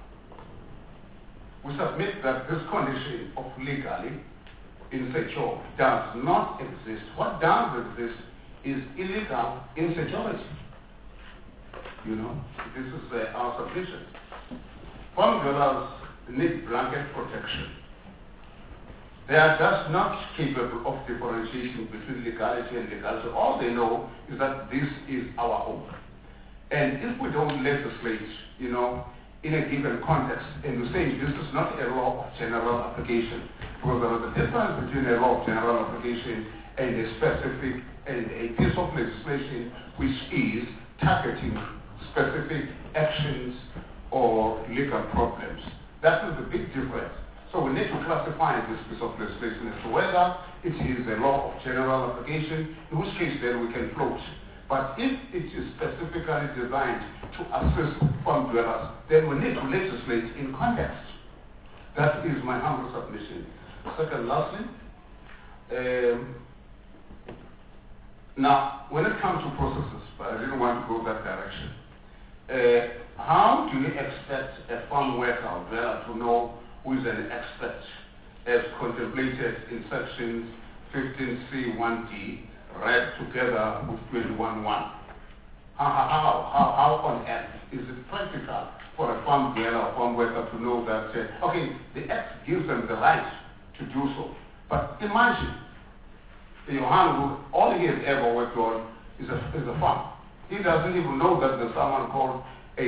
S3: We submit that this condition of legally insecure does not exist. What does exist is illegal insecurity. You know, this is our submission. Farm dwellers need blanket protection. They are just not capable of differentiating between legality and legality. All they know is that this is our home. And if we don't legislate, you know, in a given context, and we say this is not a law of general application, because there is a difference between a law of general application and a specific and a piece of legislation which is targeting specific actions or legal problems. That is the big difference. So we need to classify this piece of legislation as to whether it is a law of general application, in which case then we can float. But if it is specifically designed to assist farm dwellers, then we need to legislate in context. That is my humble submission. Second, lastly, now when it comes to processes, but I didn't want to go that direction. How do you expect a farm worker or dweller to know who is an expert as contemplated in sections 15C1D read together with 21.1? How on earth is it practical for a farm dweller or farm worker to know that, okay, the Act gives them the right to do so. But imagine Johan, who all he has ever worked on is a farm. He doesn't even know that there's someone called a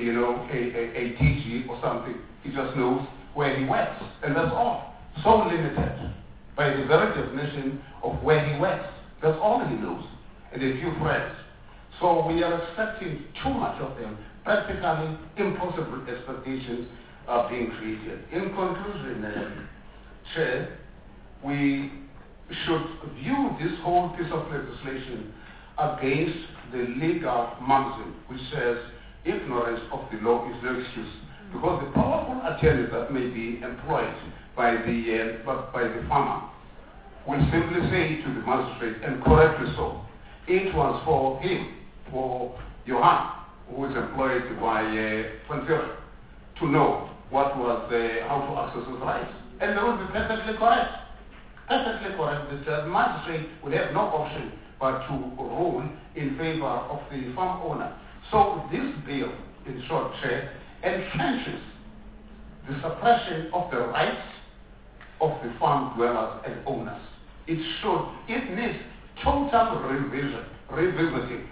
S3: DG or something. He just knows where he works, and that's all. So limited by the very definition of where he works. That's all he knows, and a few friends. So we are expecting too much of them. Practically impossible expectations are being created. In conclusion, Chair, we should view this whole piece of legislation against the legal maxim which says ignorance of the law is no excuse. Because the powerful attorneys that may be employed by the farmer will simply say to the magistrate, and correctly so, it was for him, for Johan, who is employed by Panzer, to know what was how to access his rights. And they would be perfectly correct. Perfectly correct. The magistrate would have no option but to rule in favor of the farm owner. So this bill, in short, Chair, entrenches the suppression of the rights of the farm dwellers and owners. It needs total revisiting.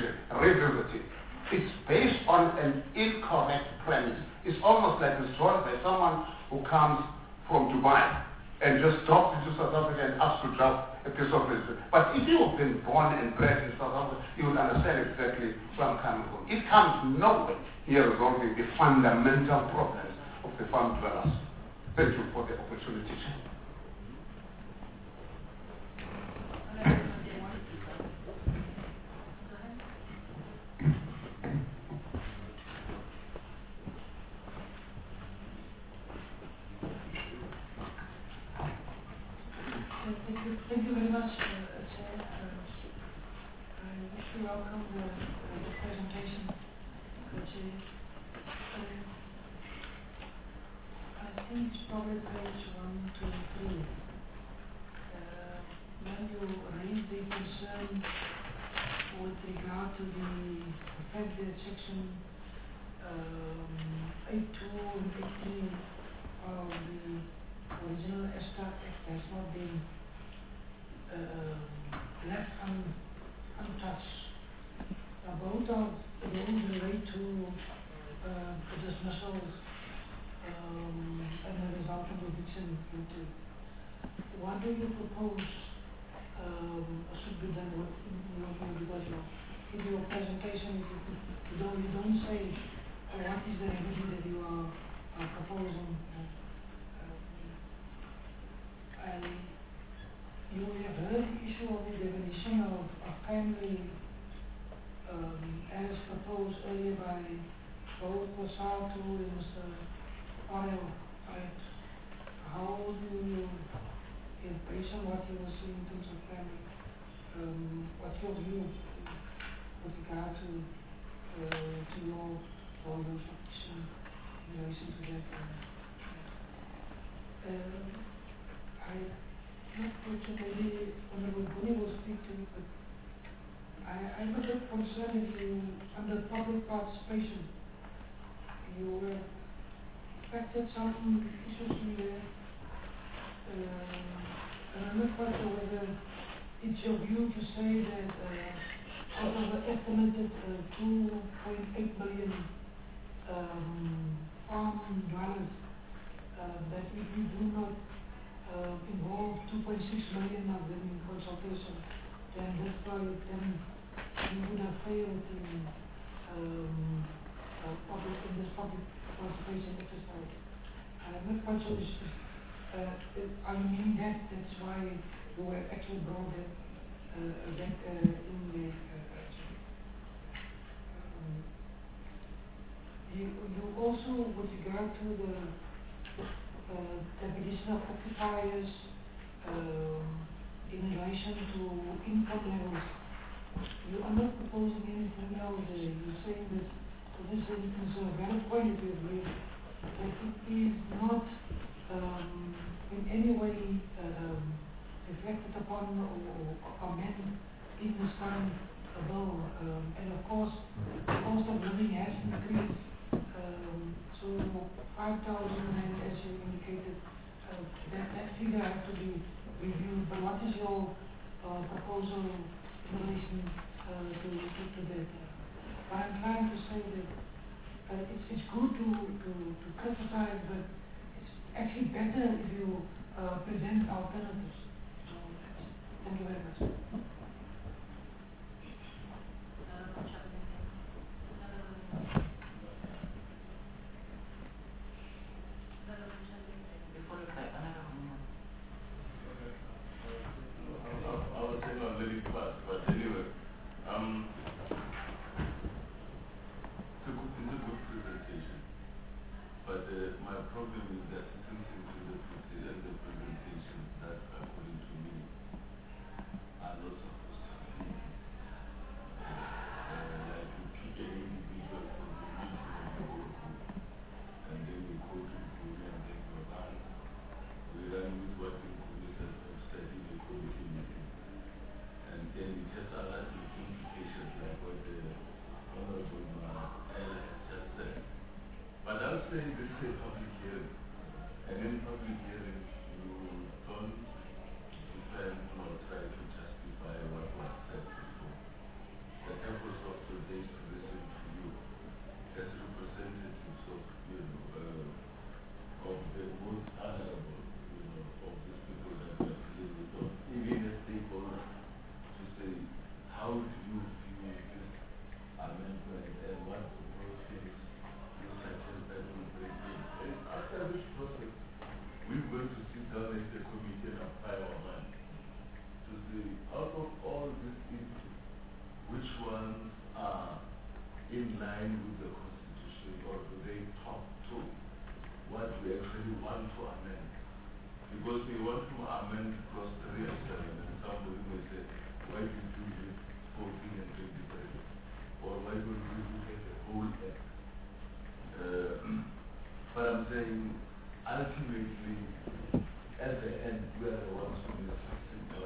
S3: It's based on an incorrect premise. It's almost like it's drawn by someone who comes from Dubai and just drops into South Africa and asks to draft a piece of legislation. But if you have been born and bred in South Africa, you will understand exactly where I'm coming from. It comes nowhere near resolving the fundamental problems of the farm dwellers. Thank you for the opportunity.
S4: Thank you very much, Chair. I wish to welcome the presentation of the Chair. I think it's probably page 1, 2, 3. When you raise the concern with regard to the fact that Section 82 and 83 of the original ESTA Act has not been left untouched. Now, both of those relate to the dismissals and the resultant eviction duty. What do you propose should be done with in your view? Because in your presentation, you don't say what is the remedy that you are proposing. And you have heard the issue of the definition of family as proposed earlier by both Masatu and Mr. Arel, right? How do you, based on what you were saying in terms of family, what's your view with regard to your position in relation to that? I'm not quite sure, maybe Honorable Buni will speak to it, but I'm a bit concerned if you, under public participation, you affected some issues in there. And I'm not quite sure whether it's your view to say that out of the estimated 2.8 million farm dwellers, that if you do not involve 2.6 million of them in consultation, then that's why then you would have failed in this public participation exercise. I'm not quite sure I mean that's why you have actually brought that in the you also, with regard to the definition of occupiers in relation to income levels, you are not proposing anything else. You're saying that this is a valid point of view, that it is not in any way reflected upon or amended in this current bill. And of course, the cost of living has increased. So 5,000, and as you indicated, that figure has to be reviewed. But what is your proposal in relation to that? What I'm trying to say that it's good to criticize, but it's actually better if you present alternatives. So thank you very much.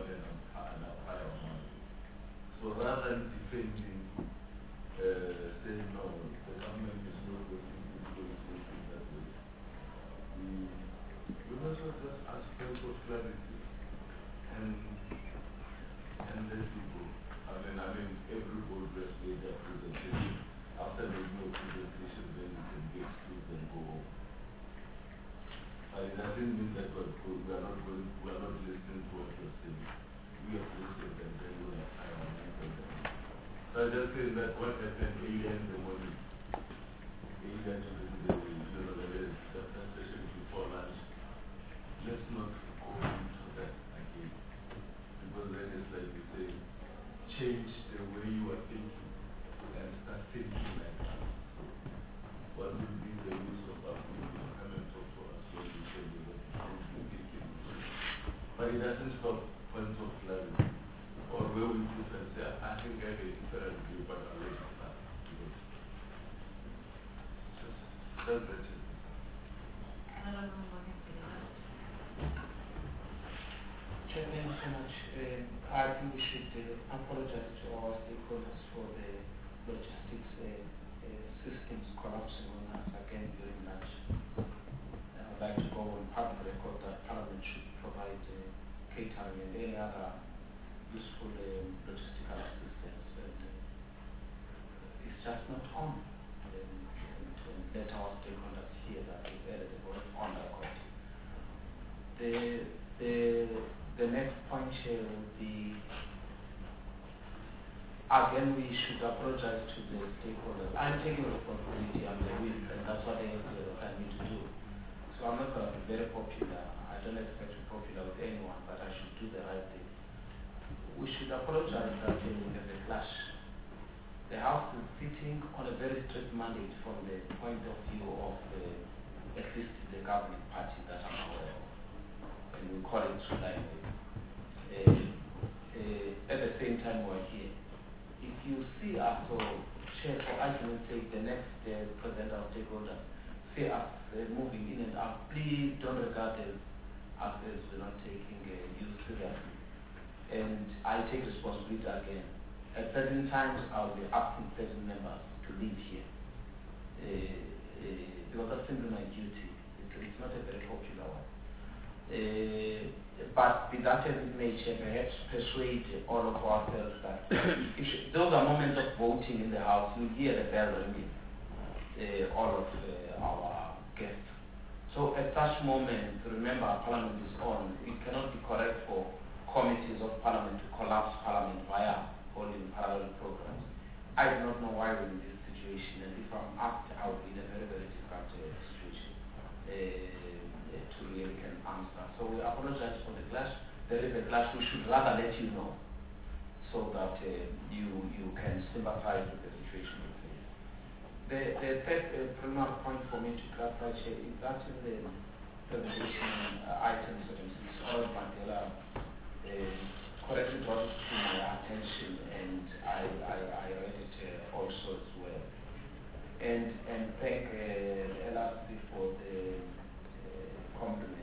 S5: So rather than defending say no, the government is not going to do it that way. We also just ask them for clarity and let people, every board just made their presentation. After they do a presentation, then you can get skills and go home. But it doesn't mean that we are not listening to what you're saying. We have listened and then we have time and answer. So I just saying that what happened earlier in the morning, earlier during the session before lunch, let's not go into that again. Because then it's like we say, change the way you are thinking and start thinking like that. What will be the use of our people come and talk to us when we say we don't be thinking? But it doesn't stop points of clarity. Or where we sit and say, I think I have a different view, but I'll let it pass. Just that it.
S6: Chair, thank you so much. I think we should apologize to our stakeholders for the logistics systems collapsing on us again during lunch. I would like to go on public record that Parliament should provide catering and any other useful logistical assistance. It's just not on. And let our stakeholders hear that we've added the word on record. The next point here will be, again, we should apologize to the stakeholders. I'm taking responsibility, I'm the whip, and that's what they assign me to do. So I'm not going to be very popular. I don't expect to be popular with anyone, but I should do the right thing. We should apologize that we have a clash. The House is sitting on a very strict mandate from the point of view of at least the governing party that I'm aware of. And we call it like at the same time we're here. If you see us, or Chair, for argument's sake, the next presenter of stakeholders, see us moving in and out, please don't regard us as we're not taking you seriously. And I take responsibility again. At certain times, I'll be asking certain members to leave here. Because that's simply my duty. It's not a very popular one. But with that as it may, perhaps persuade all of ourselves that those are moments of voting in the House. You hear the bell ringing, all of our guests. So at such moments, remember Parliament is on. It cannot be correct for committees of Parliament to collapse Parliament via holding parallel programs. I do not know why we're in this situation, and if I'm asked, I will be in a very, very difficult situation to really can answer. So we apologize for the clash. There is a clash. We should rather let you know so that you can sympathize with the situation you face. The third preliminary point for me to clarify here is that in the presentation item 76, Harold Mandela correctly brought it to my attention, and I read it also as well. And thank LRC for the compliment.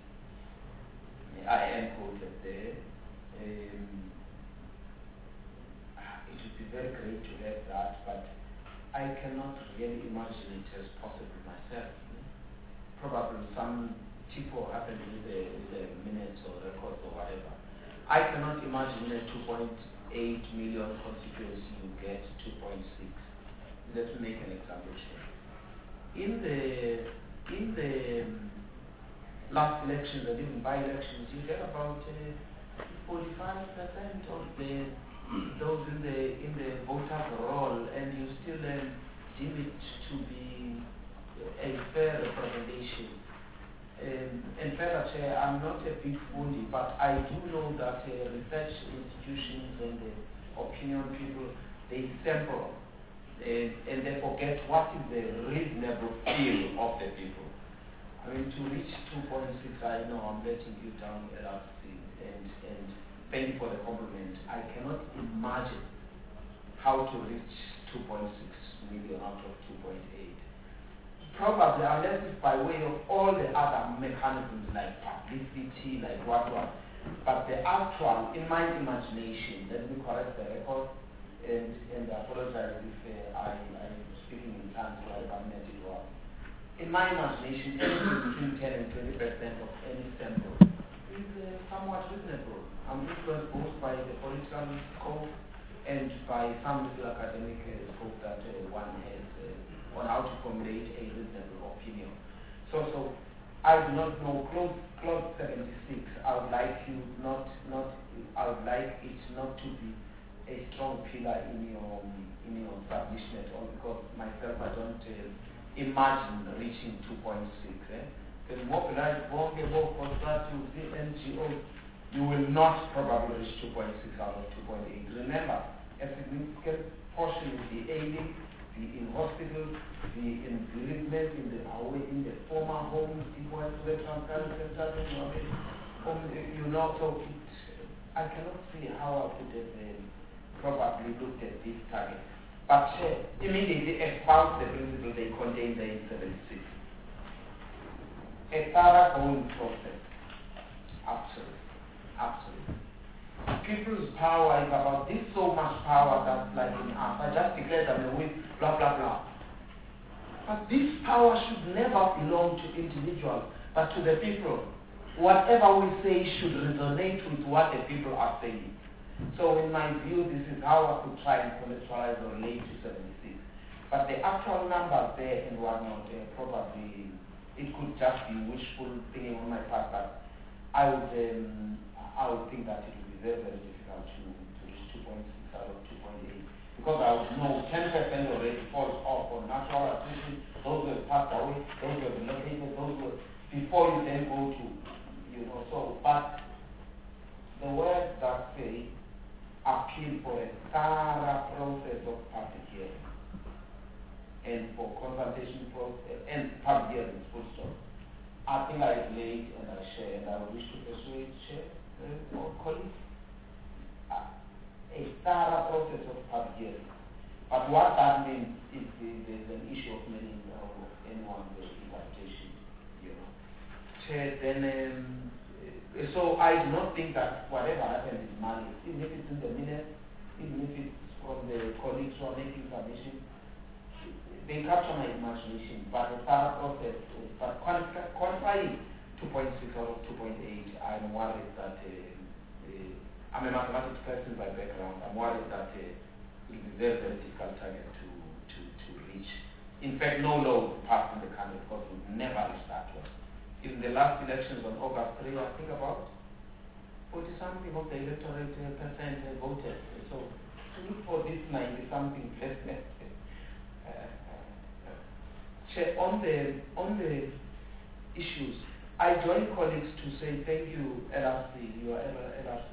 S6: I am quoted there. It would be very great to have that, but I cannot really imagine it as possible myself. Probably some people happen with the minutes or records or whatever. I cannot imagine a 2.8 million constituency you get 2.6. Let's make an example here. In the last elections and even by-elections, you get about 45% of those in the voters roll, and you still deem it to be a fair representation. And further, Chair, I'm not a big foodie, but I do know that research institutions and opinion people, they sample and they forget what is the reasonable feel of the people. I mean, to reach 2.6, I know I'm letting you down, LRC, and thank you for the compliment. I cannot imagine how to reach 2.6 million out of 2.8. Probably, unless it's by way of all the other mechanisms like publicity, like what. But the actual, in my imagination, let me correct the record and apologize if I done to a cabinet it was. In my imagination, anything between 10 and 20% of any sample is somewhat reasonable. I'm influenced both by the political scope and by some little academic scope that one has on how to formulate a reasonable opinion. So I do not know clause 76. I would like it not to be a strong pillar in your submission at all, because myself I don't imagine reaching 2.6. The mobilized vulnerable constitutive NGOs, you will not probably reach 2.6 out of 2.8. Remember, a significant portion will be ailing, be in hospitals, be in bereavement, in the former homes, people who were transparent, so I cannot see how I could have probably looked at this target. But immediately espouse the principle they contain there in 76. A thorough going process. Absolutely. People's power is about this so much power that's like in us. I just declared that we blah blah blah. But this power should never belong to individuals, but to the people. Whatever we say should resonate with what the people are saying. So in my view, this is how I could try and contextualize or relate to 76. But the actual numbers there and whatnot, probably it could just be wishful thinking on my part, but I would think that it would be very, very difficult to reach 2.6 out of 2.8, because I would know 10% already falls off on natural attrition, those who have passed away, those who have relocated, those who have, before you then go to, so, but the words that say appeal for a thorough process of public hearing and for consultation process and public hearing, full stop. I think I relate and I share, and I wish to persuade or colleagues a thorough process of public hearing. But what that means is there's an issue of many of anyone's interpretation, Then, so I do not think that whatever happens is money, even if it's in the minutes, even if it's from the colleagues who are making submissions, they capture my imagination. But the thorough process, but quantifying 2.6 out of 2.8, I'm worried that I'm a mathematics person by background. I'm worried that it will be very, very difficult target to reach. In fact, no law would pass in the country because we would never reach that one. In the last elections on August 3, I think about 40-something of the electorate percent voted. So to look for this 90-something percent. On the issues, I join colleagues to say thank you, LRC, you are LRC.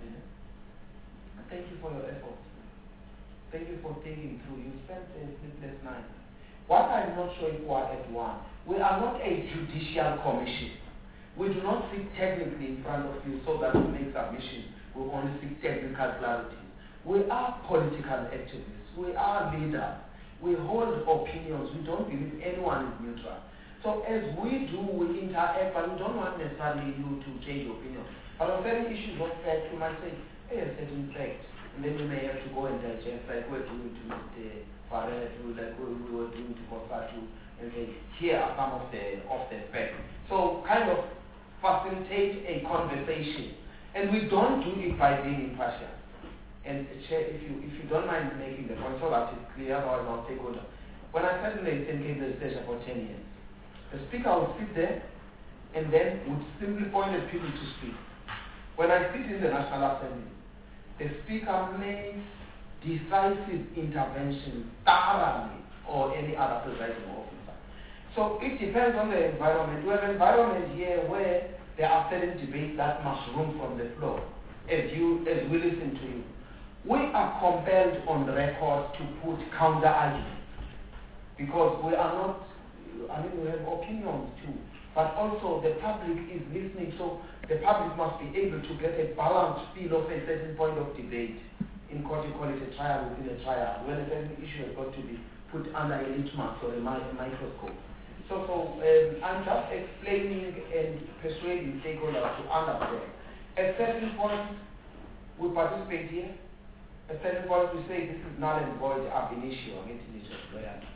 S6: Thank you for your efforts. Thank you for thinking through. You spent a sleepless night. What I'm not sure if we are at one, we are not a judicial commission. We do not sit technically in front of you so that we make submissions. We only seek technical clarity. We are political activists. We are leaders. We hold opinions. We don't believe anyone is neutral. So as we do, we interact, but we don't want necessarily you to change your opinion. But on certain issues of fact, you might say, hey, a certain fact. And then you may have to go and digest, like we're doing to Mr. Farrell, like we were doing to Kosatu, and say, here are some of the facts. So kind of facilitate a conversation. And we don't do it by being impartial. And Chair, if you don't mind making the point so that it's clear, otherwise I'll take over. When I sat in the Eastern Cape legislature for 10 years, the speaker would sit there and then would simply point at people to speak. When I sit in the National Assembly, the speaker makes decisive interventions thoroughly, or any other presiding officer. So it depends on the environment. We have an environment here where there are certain debates that must room from the floor. As we listen to you, we are compelled on record to put counter arguments because we are not. We have opinions too, but also the public is listening. So the public must be able to get a balanced feel of a certain point of debate. In court, you call it a trial within a trial. When a certain issue has got to be put under a litmus or a microscope. So I'm just explaining and persuading stakeholders to understand. At certain points, we participate here. At certain points, we say this is null and void ab initio. I'm getting it just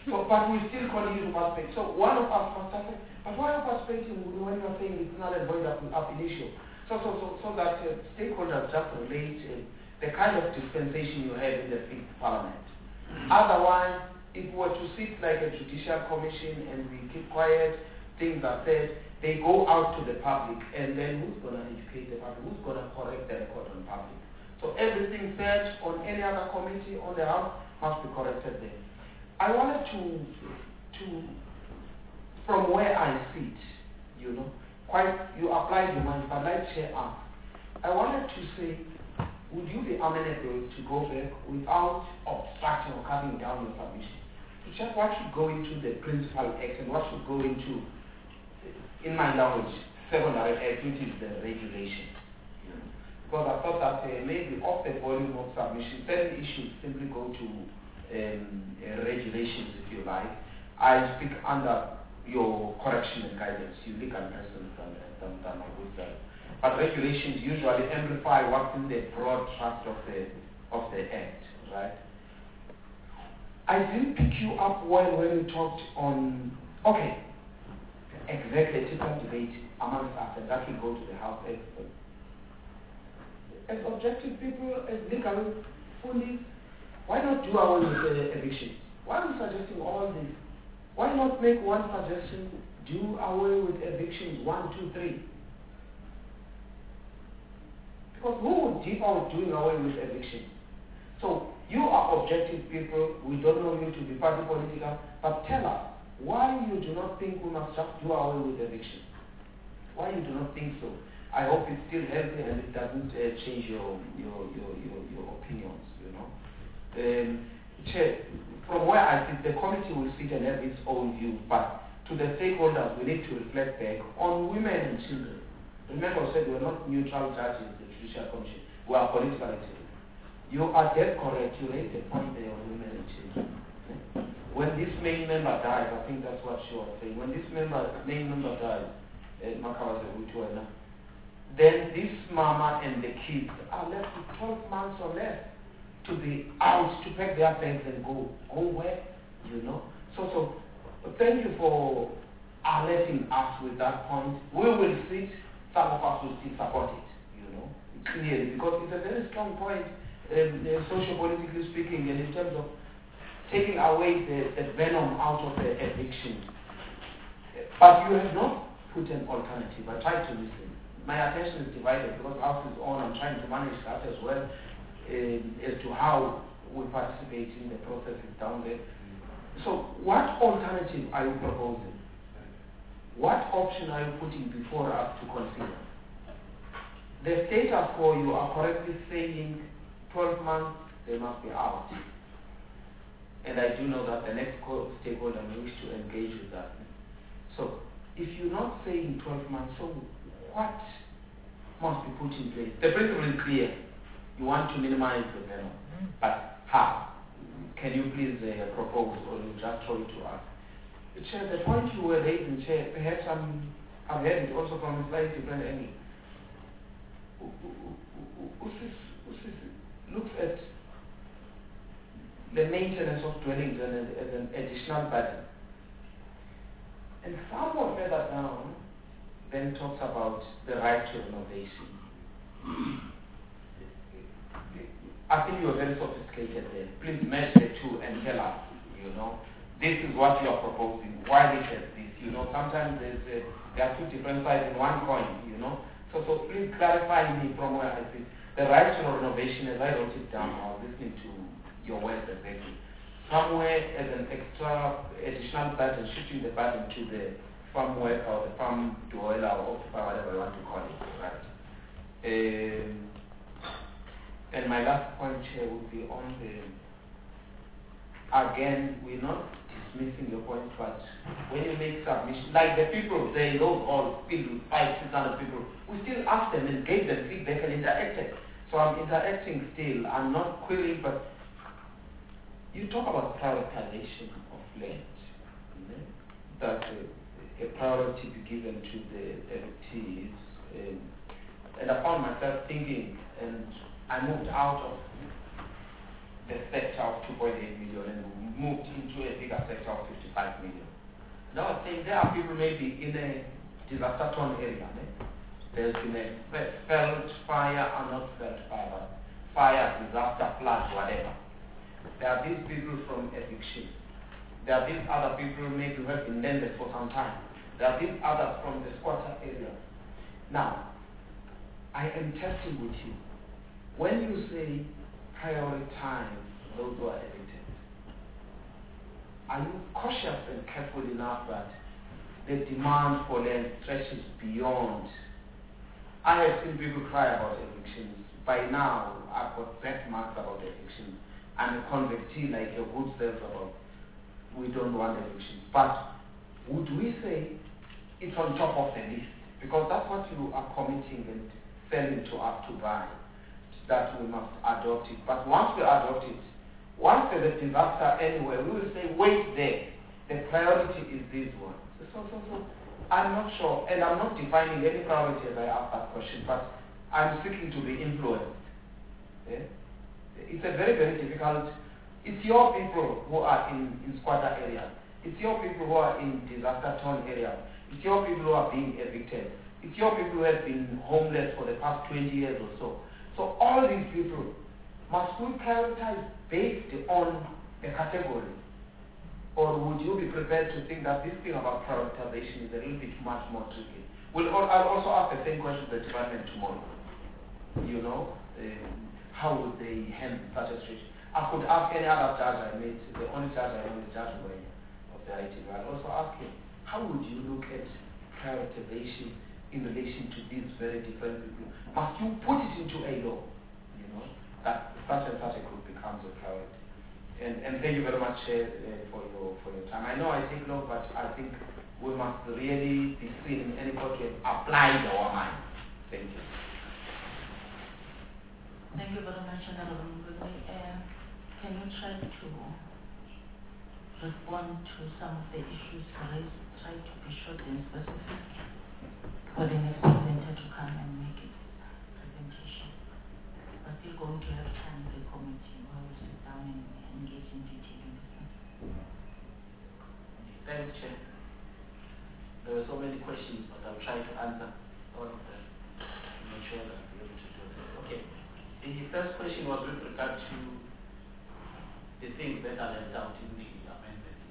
S6: So, but we still continue to participate. So one of us must say, but why are participating when you are saying it's not a void up initial? So that stakeholders just relate the kind of dispensation you have in the fifth parliament. Otherwise, if we were to sit like a judicial commission and we keep quiet, things are said, they go out to the public, and then who's going to educate the public? Who's going to correct the record on public? So everything said on any other committee on the House must be corrected there. I wanted to from where I sit, you know, you applied your mind, but like Chair asked, I wanted to say, would you be amenable to go back without obstructing or cutting down your submission? To check what should go into the principal act and what should go into, in my language, secondary act, which is the regulation. Because I thought that maybe off the volume of submission, certain issues simply go to regulations, if you like. I speak under your correction and guidance, you legal persons than my good self. But regulations usually amplify what's in the broad thrust of the act, right? I didn't pick you up well when you talked on, okay, executive debate amongst us, and that will go to the House. As objective people, as legal fully, why not do away with the evictions? Why are we suggesting all this? Why not make one suggestion, do away with evictions 1, 2, 3? Because who would deep out doing away with evictions? So you are objective people, we don't know you to be party political, but tell us why you do not think we must just do away with evictions. Why you do not think so? I hope it's still healthy and it doesn't change your opinions, you know. Chair, from where I sit, the committee will sit and have its own view, but to the stakeholders, we need to reflect back on women and children. Remember, I said we're not neutral judges, the Judicial Commission. We are political activists. You are dead correct. You raised a point there on women and children. When this main member dies, I think that's what she was saying. When this main member dies, then this mama and the kids are left with 12 months or less to be out, to pack their bags and go where, you know. So thank you for alerting us with that point. We will sit, some of us will still support it, you know, clearly, because it's a very strong point, socio-politically speaking, and in terms of taking away the venom out of the eviction. But you have not put an alternative. I tried to listen. My attention is divided because the House is on. I'm trying to manage that as well as to how we participate in the processes down there. So what alternative are you proposing? What option are you putting before us to consider? The status quo, you are correctly saying 12 months, they must be out. And I do know that the next stakeholder may wish to engage with that. So if you're not saying 12 months, so what must be put in place? The principle is clear. You want to minimize the venom. But how? Can you please propose, or you just throw it to us? Chair, the point you were raising, Chair, perhaps I've heard it also from a slightly different angle. Looks at the maintenance of dwellings as an additional burden. And somewhat further down, then talks about the right to renovation. I think you're very sophisticated there. Please match the two and tell us, you know, this is what you are proposing. Why this is this? You know, sometimes there are two different sides in one coin, you know. So please clarify me from where I sit. The right to renovation, as I wrote it down, I was listening to your words exactly. Somewhere as an extra additional burden, shifting the burden to the farm worker or the farm dweller or occupier, whatever you want to call it, right? And my last point here would be on again, we're not dismissing your point, but when you make submission, like the people, they those all filled with 500-600 people, we still ask them and gave them feedback and interacted. So I'm interacting still. I'm not querying, but you talk about prioritization of land, that a priority be given to the evictees. And I found myself thinking, and I moved out of the sector of 2.8 million and moved into a bigger sector of 55 million. And I was saying there are people maybe in a disaster-torn area. There's been a felt fire, or not felt fire, but fire, disaster, flood, whatever. There are these people from eviction. There are these other people maybe who have been landed for some time. There are these others from the squatter area. Now, I am testing with you. When you say prioritize those who are evicted, are you cautious and careful enough that the demand for land stretches beyond? I have seen people cry about evictions. By now, I've got benchmarks about evictions. I'm a convictee like your good self about we don't want evictions. But would we say it's on top of the list? Because that's what you are committing and selling to us to buy, that we must adopt it. But once we adopt it, once there's a disaster anywhere, we will say, wait there. The priority is this one. So, I'm not sure, and I'm not defining any priority as I ask that question, but I'm seeking to be influenced. Yeah? It's a very, very difficult. It's your people who are in squatter areas. It's your people who are in disaster-torn areas. It's your people who are being evicted. It's your people who have been homeless for the past 20 years or so. So all these people, must we prioritize based on a category? Or would you be prepared to think that this thing about prioritization is a little bit much more tricky? I'll also ask the same question to the department tomorrow. You know, how would they handle such a situation? I could ask any other judge I met, the only judge I know is Judge Wayne of the ITV. I'll also ask him, how would you look at prioritization in relation to these very different people? Must you put it into a law, you know, that such and such a group becomes a priority? And thank you very much for your time. I know I take long, but I think we must really be seen in any court to apply our mind. Thank you.
S2: Thank you very much, Honorable Nguni. Can you try to respond to some of the issues raised? Try to be short and specific for the next presenter to come and make its presentation. We're still going to have time in the committee where we'll sit down and engage in detail in this matter.
S6: Thanks, Chair. There were so many questions, but I'll try to answer all of them. I'm not sure that I'll be able to do that. Okay. The first question was with regard to the things that are left out in the amendment.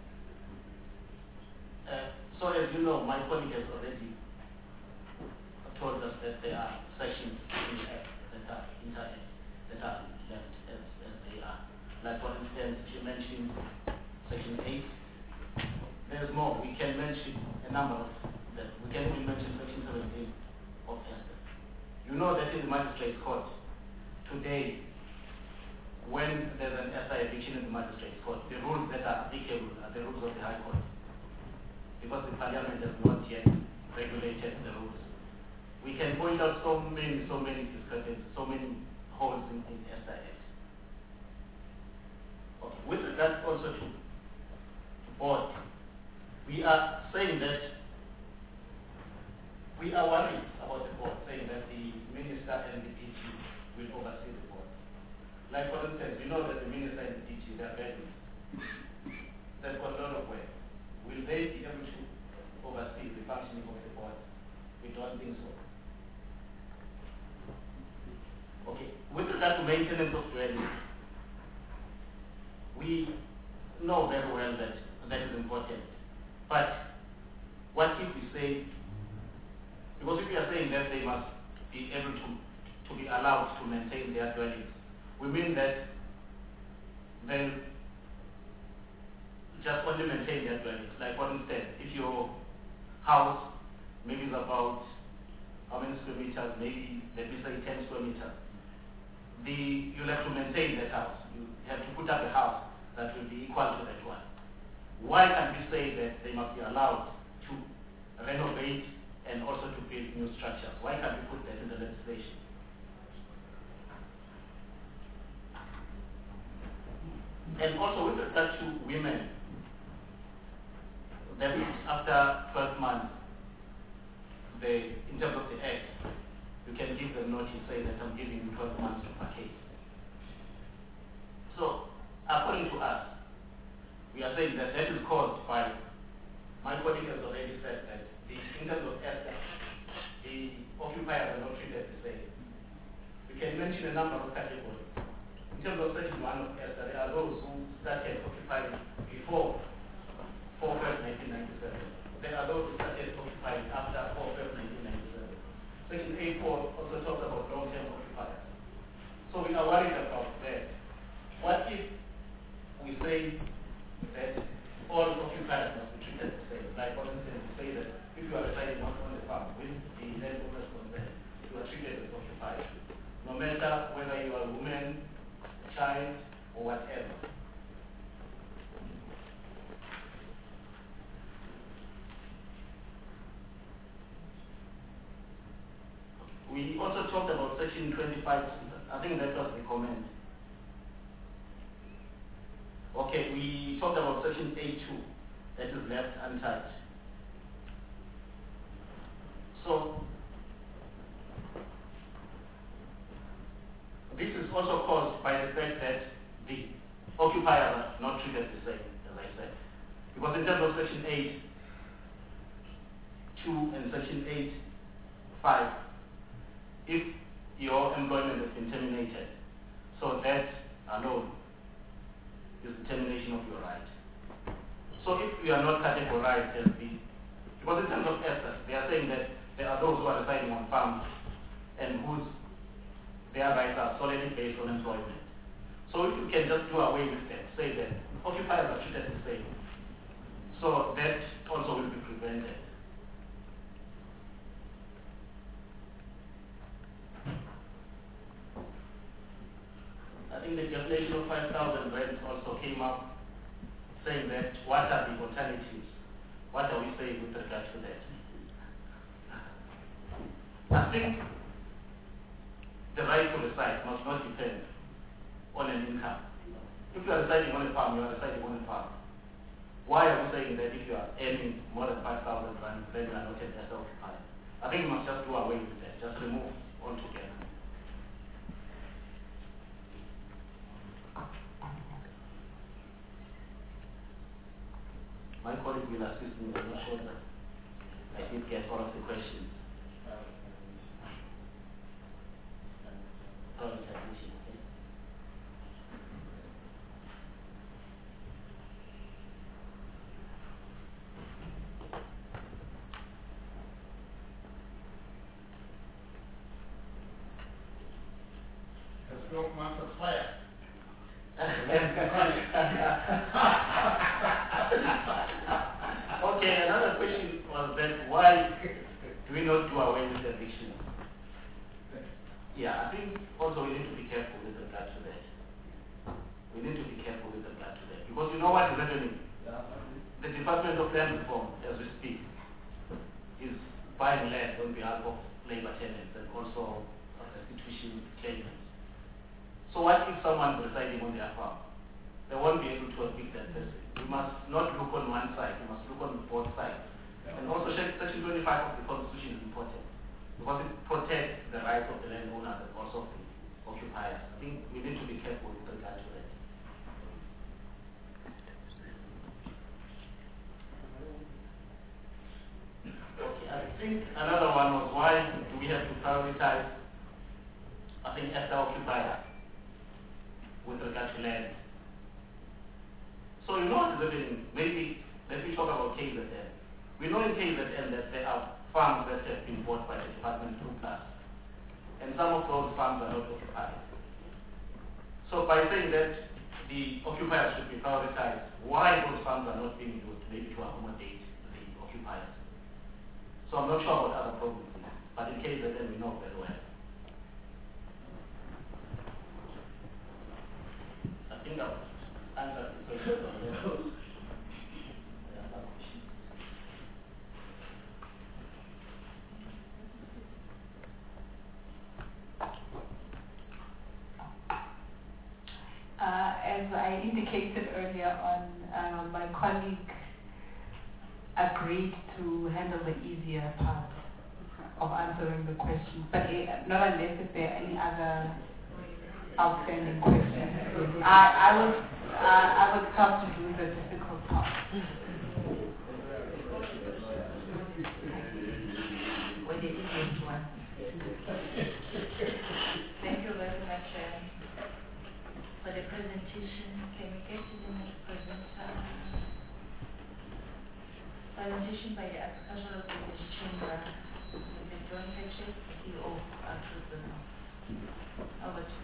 S6: So as you know, my colleague has already told us that there are sections in the Act that are that are left as they are. Like for instance, you mentioned Section 8. There's more. We can mention a number of them. We can even mention Section 17 of ESTA. You know that in the Magistrates Court, today, when there's an ESTA eviction in the Magistrates Court, the rules that are applicable are the rules of the High Court. Because the Parliament has not yet regulated the rules. We can point out so many discrepancies, so many holes in ESTA Act. Okay. With regard also to board, we are saying that we are worried about the board, saying that the minister and the DG will oversee the board. Like for instance, we know that the minister and the DG, they are veterans. They've got a lot of work. Will they be able to oversee the functioning of the board? We don't think so. Okay. With regard to maintenance of dwellings, we know very well that that is important. But what if we say, because if we are saying that they must be able to be allowed to maintain their dwellings, we mean that they'll just only maintain their dwellings. Like for instance, if your house maybe is about how many square meters, maybe let me say 10 square meters, you'll have to maintain that house. You have to put up a house that will be equal to that one. Why can't we say that they must be allowed to renovate and also to build new structures? Why can't we put that in the legislation? And also with regard to women, that is after 12 months, in terms of the Act, you can give them notice, say that I'm giving you 12 months to vacate.
S7: So, according to us, we are saying that that is caused by, my colleague has already said that in terms of ESTA, the occupiers are not treated the same. We can mention a number of categories. In terms of Section 1 of ESTA, there are those who started occupying before 4 February 1997. There are those who started occupying after 4 February 1997. Section 8.4 also talks about long-term occupiers. So we are worried about that. What if we say that all occupiers must be treated the same? Like, for instance, we say that if you are residing on the farm with the landowner's consent, you are treated as occupiers, no matter whether you are a woman, a child, or whatever. We also talked about Section 25. I think that was the comment. Okay, we talked about Section 8.2 that is left untouched. So, this is also caused by the fact that the occupiers are not treated the same, as I said. Because in terms of Section 8.2 and Section 8.5, if your employment has been terminated, so that alone is the termination of your right. So if you are not categorized as the, because in terms of ESTA, they are saying that there are those who are residing on farms and whose their rights are solely based on employment. So if you can just do away with that, say that occupiers are treated the same, so that also will be prevented. I think the definition of 5,000 rents also came up saying that what are the alternatives? What are we saying with regard to that? I think the right to reside must not depend on an income. If you are residing on a farm, you are residing on a farm. Why are we saying that if you are earning more than 5,000 rand, then you are not an ESTA occupier? I think we must just do away with that, just remove altogether. My colleague will assist me, I'm not sure that I did get all of the questions.
S5: Has 12 months expired?
S7: Okay, another question was that why do we not do away with evictions? Yeah, I think also we need to be careful with regard to that. We need to be careful with regard to that. Because you know what is happening? The Department of Land Reform, as we speak, is buying land on behalf of labor tenants and also restitution claimants. So what if someone is residing on their farm? They won't be able to evict that person. We must not look on one side, we must look on both sides. And also Section 25 of the Constitution is important because it protects the rights of the landowners and also of the occupiers. I think we need to be careful with regard to that. Okay, I think another one was why do we have to prioritize, I think, ESTA occupiers with regard to land. So you know what is happening? Maybe let me talk about KZN. We know in KZN that there are farms that have been bought by the department through PLAS. And some of those farms are not occupied. So by saying that the occupiers should be prioritized, why those farms are not being used maybe to accommodate the occupiers? So I'm not sure about other provinces, but in KZN we know very well. I think I've answered the question.
S1: As I indicated earlier on, my colleague agreed to handle the easier part of answering the question, but not unless if there are any other outstanding question. I would start to do the difficult part.
S2: What the easiest one. Thank you very much for the presentation. Can we get to the next presenter? Presentation by the Agricultural Business Chamber, Mr. John Patrick, CEO of AgriZone. Over to you.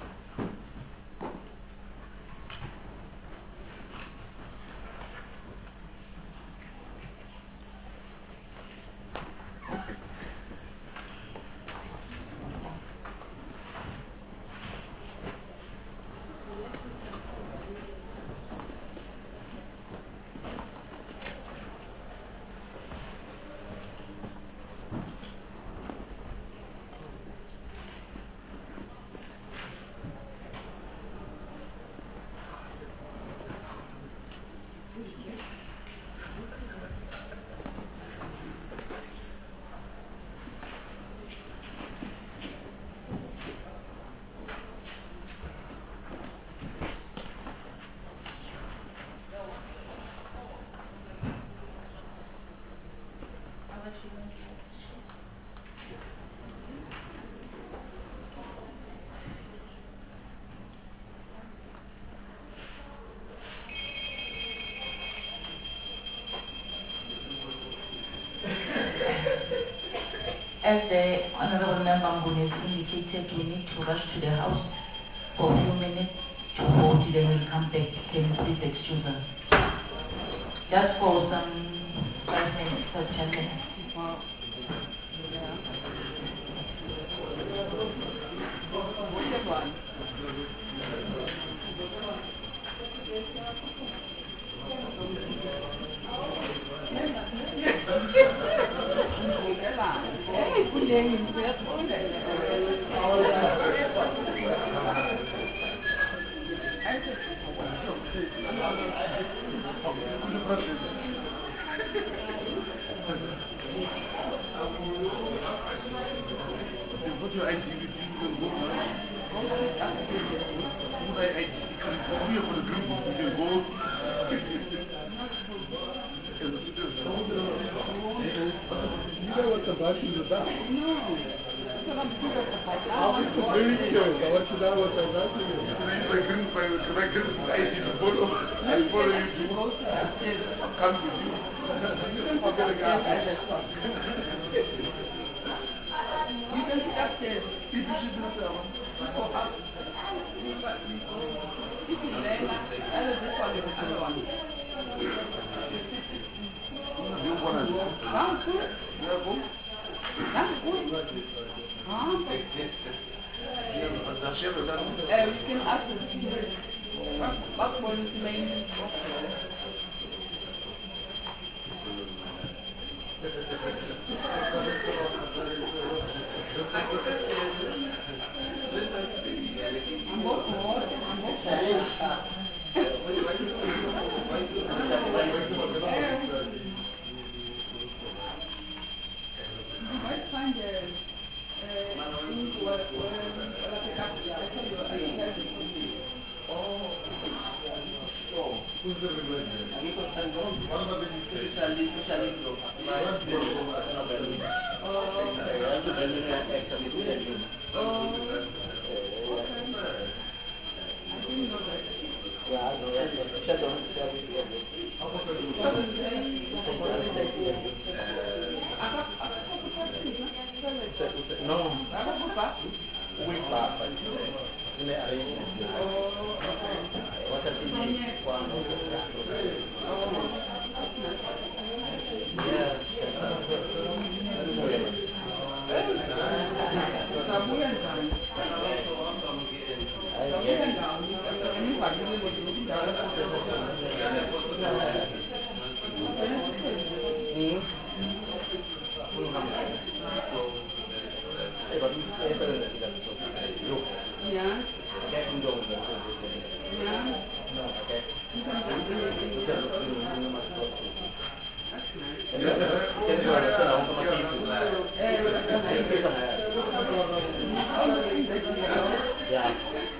S2: As the Honorable Member Mbune has indicated, we need to rush to the House for a few minutes to vote, then we'll come back. Can you please excuse us? Just for some 5 minutes or 10 minutes.
S7: Yeah.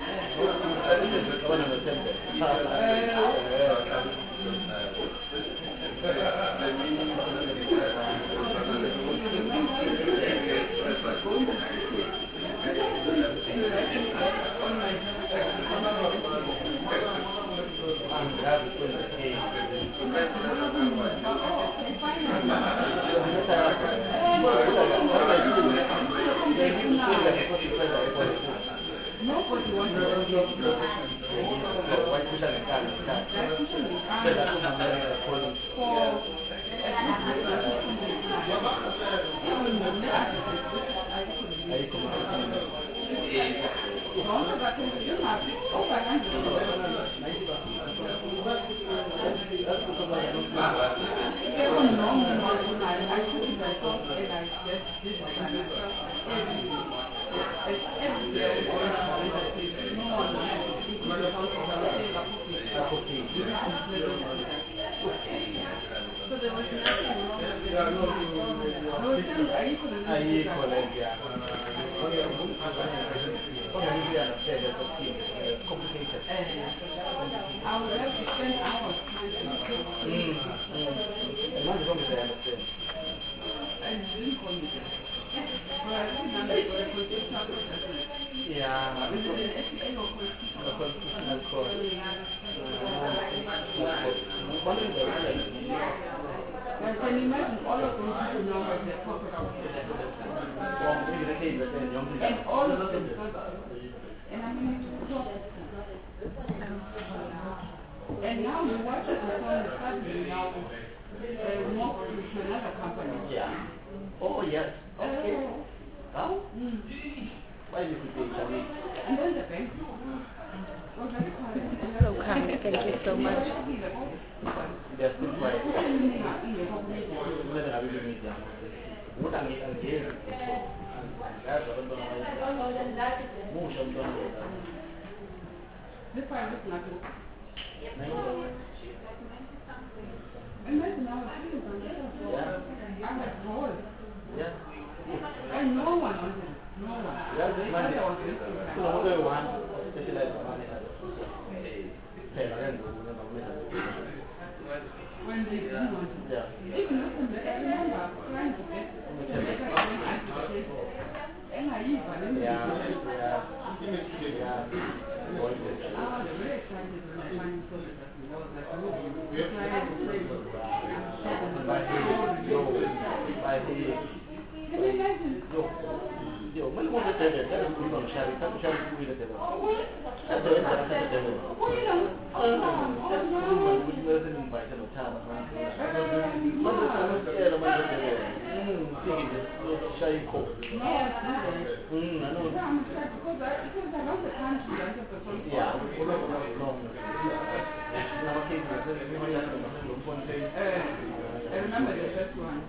S2: Nobody wants to complicated. I would have to spend hours trying to and one is only there, understand. I didn't call you there. But I think I'm going to put this up. Yeah. Is it an SPA or constitutional court? Well, can you imagine all of those people now have their property? And all of them. And I mean, and now you watch it on the suddenly now move to another company. Yeah. Oh yes. Okay. Oh? Why you could be and then the bank.
S8: So kind, thank you so much.
S7: They're still quiet.
S2: This part looks like it. And that's now a few on the I have told.
S7: Yeah.
S2: And no one on it. No one.
S7: Yeah, this money. Another one, specialized money.
S2: When they do want it.
S7: Yeah.
S2: Even listen to that number, trying to get and I eat, but then
S7: Yeah.
S2: I was very excited when I finally saw that. Can you imagine? I remember the first one.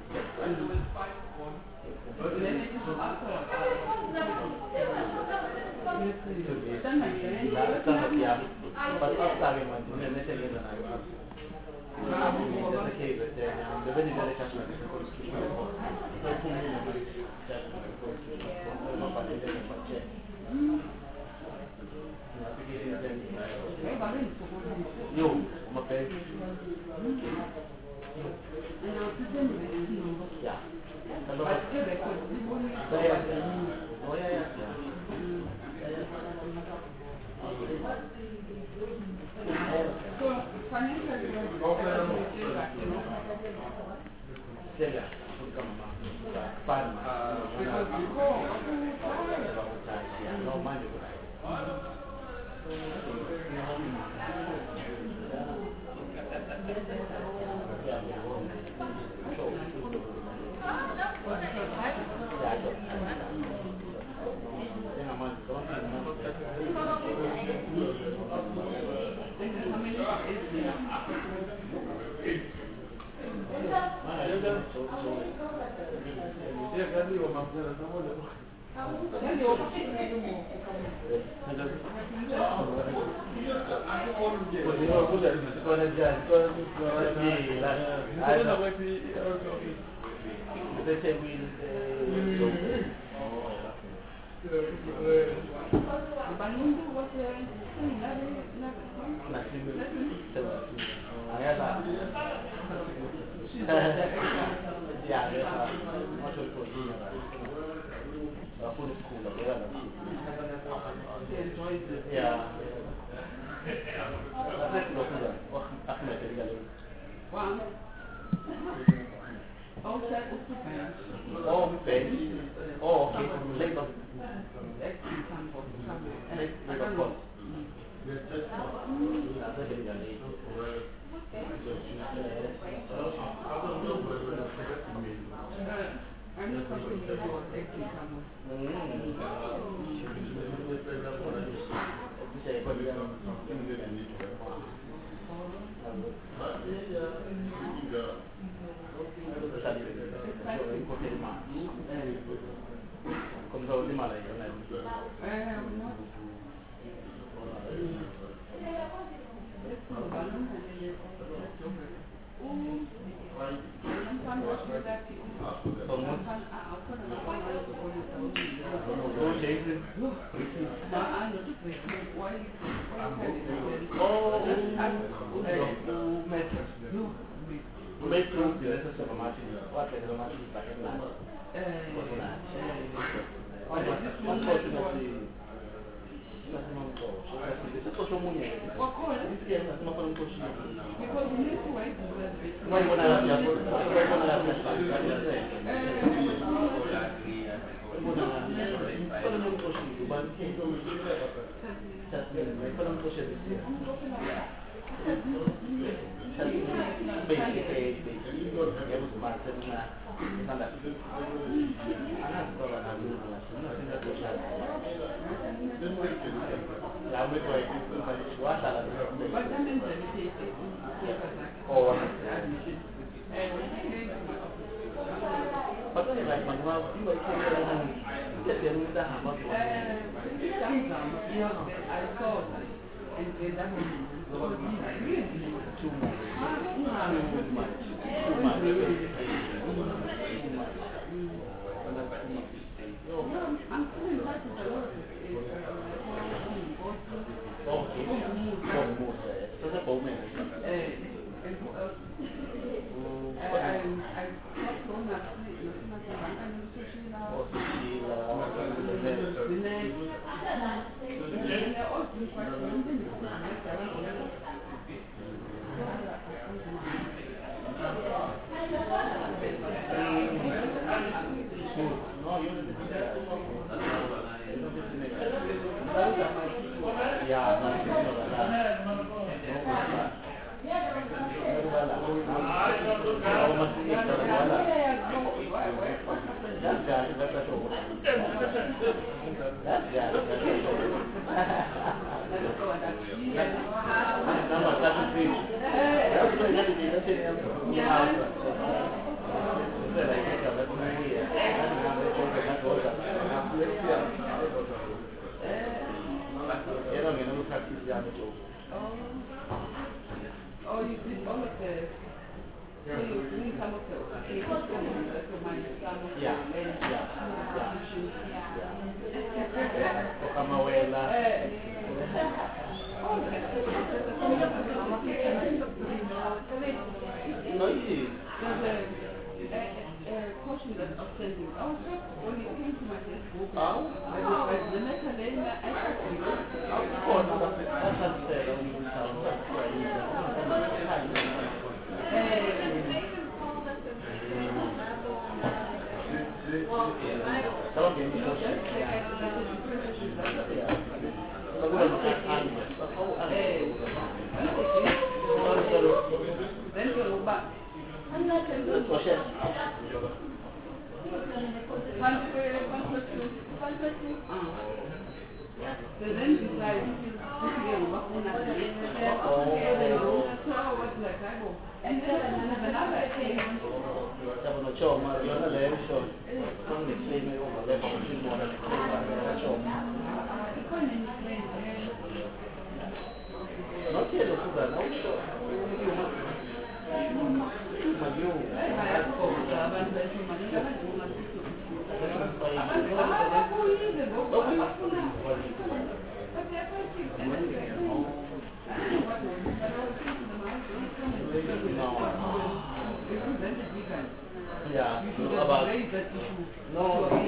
S7: Yeah, about no,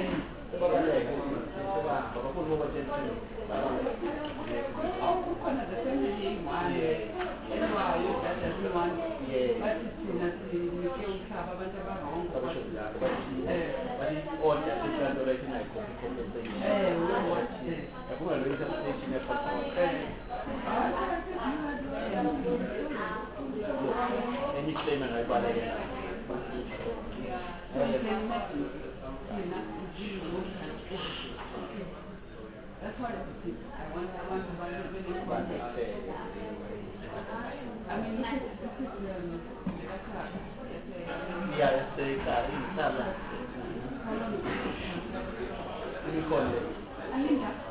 S7: any statement I got again.
S9: That's why I want to really I mean, this is
S7: yeah, it's the car in Sala. Let me call it.
S9: I mean, that's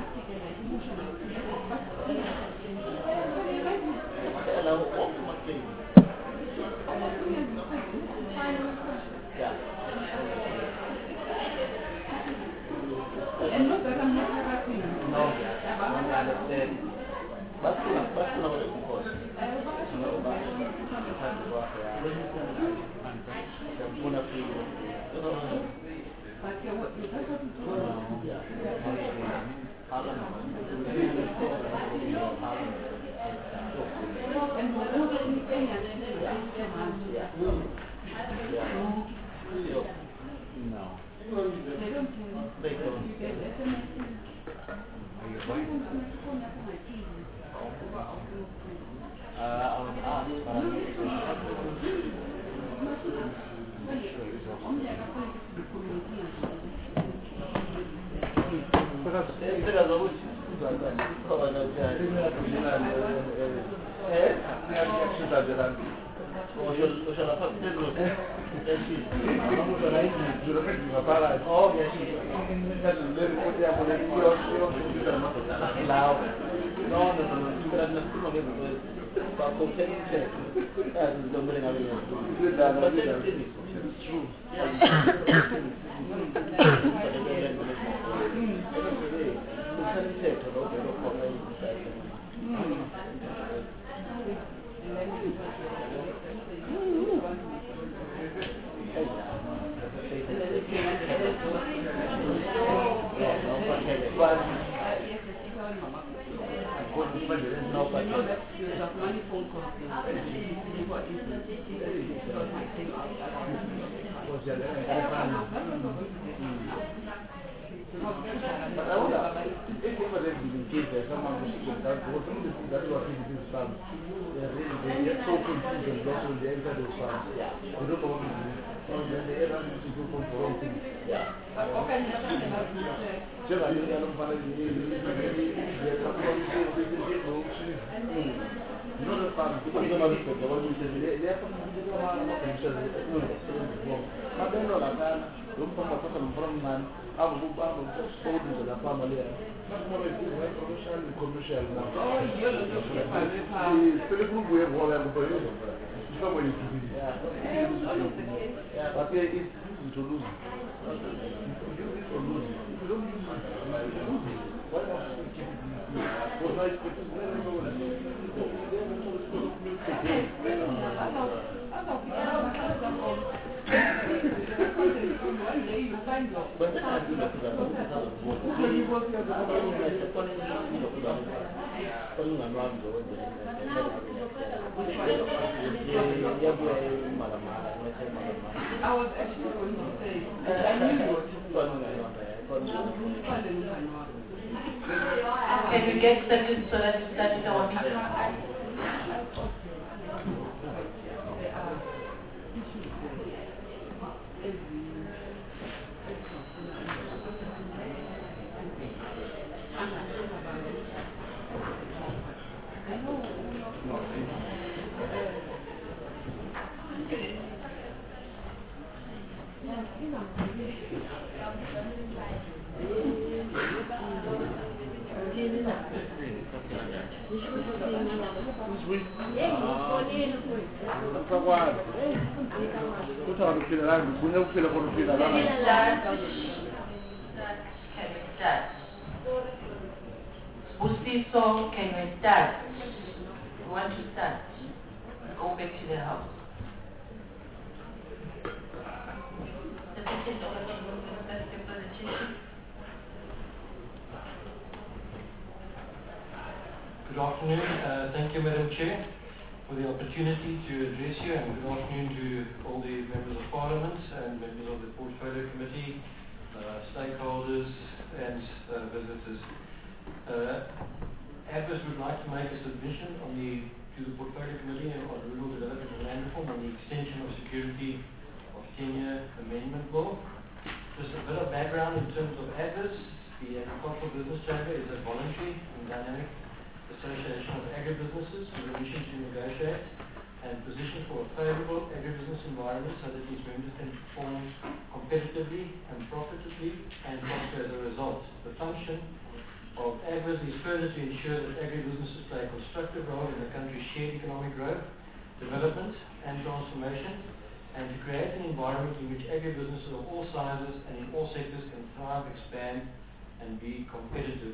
S7: Hello, what must be? Yeah.
S9: and look, I'm not happy.
S7: No, I understand. But no, they don't. I was actually going to say, I knew you were
S1: Can you get settled so that you start our camera?
S2: Busiso, can we start? We want to start. Go back to the house. The president over to you to start the presentation.
S10: Good afternoon. Thank you, Madam Chair, for the opportunity to address you, and good afternoon to all the members of Parliament and members of the Portfolio Committee, stakeholders and visitors. ADVIS would like to make a submission to the Portfolio Committee on Rural Development and Land Reform on the extension of security of tenure amendment law. Just a bit of background in terms of ADVIS. The Agricultural Business Chamber is a voluntary and dynamic association of agribusinesses with a mission to negotiate and position for a favourable agribusiness environment so that its members can perform competitively and profitably and prosper as a result. The function of AGRIS is further to ensure that agribusinesses play a constructive role in the country's shared economic growth, development and transformation, and to create an environment in which agribusinesses of all sizes and in all sectors can thrive, expand and be competitive.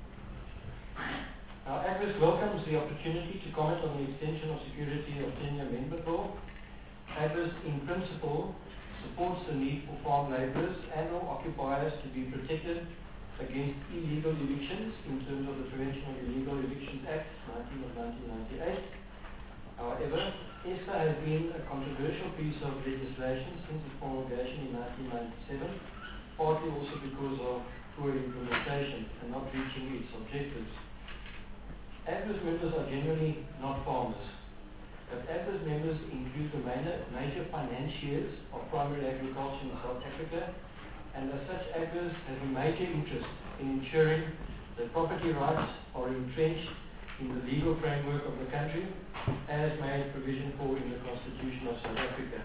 S10: Now, AGRIS welcomes the opportunity to comment on the extension of security of tenure amendment law. AGRIS, in principle, supports the need for farm labourers and/or occupiers to be protected against illegal evictions in terms of the Prevention of Illegal Evictions Act 19 of 1998. However, ESCA has been a controversial piece of legislation since its promulgation in 1997, partly also because of poor implementation and not reaching its objectives. AGRIS members are generally not farmers, but AGRIS members include the major financiers of primary agriculture in South Africa, and as such AGRIS has a major interest in ensuring that property rights are entrenched in the legal framework of the country as made provision for in the Constitution of South Africa.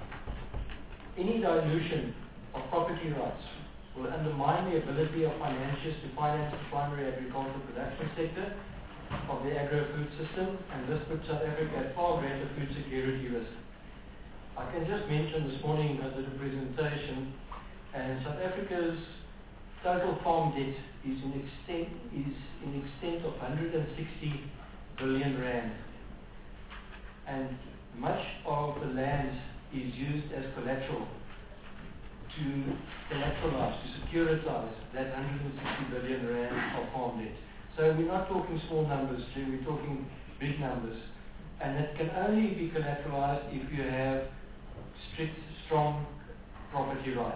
S10: Any dilution of property rights will undermine the ability of financiers to finance the primary agricultural production sector of the agro-food system, and this puts South Africa at far greater food security risk. I can just mention this morning I did a presentation, and South Africa's total farm debt is in extent of 160 billion rand, and much of the land is used as collateral to collateralize, to securitize that 160 billion rand of farm debt. So we're not talking small numbers, we're talking big numbers. And it can only be collateralized if you have strict, strong property rights.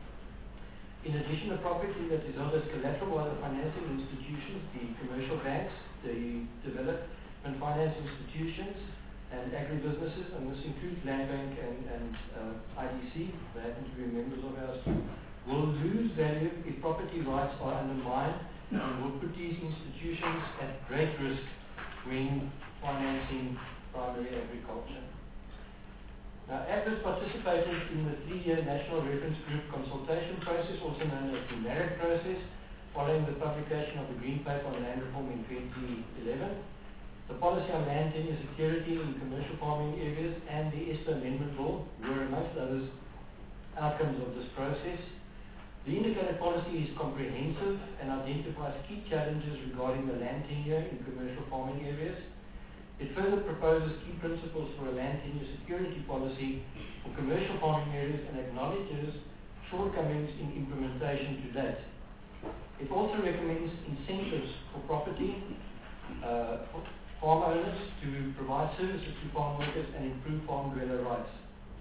S10: In addition, the property that is held as collateral by the financing institutions, the commercial banks, the development finance institutions, and agribusinesses, and this includes Land Bank and IDC, they happen to be members of ours too, will lose value if property rights are undermined, and will put these institutions at great risk when financing primary agriculture. Now, AGRIS participated in the 3-year National Reference Group consultation process, also known as the NAREC process, following the publication of the Green Paper on Land Reform in 2011. The policy on land tenure security in commercial farming areas and the ESTA Amendment Law were, amongst others, outcomes of this process. The indicated policy is comprehensive and identifies key challenges regarding the land tenure in commercial farming areas. It further proposes key principles for a land tenure security policy for commercial farming areas and acknowledges shortcomings in implementation to date. It also recommends incentives for property, for farm owners to provide services to farm workers and improve farm dweller rights.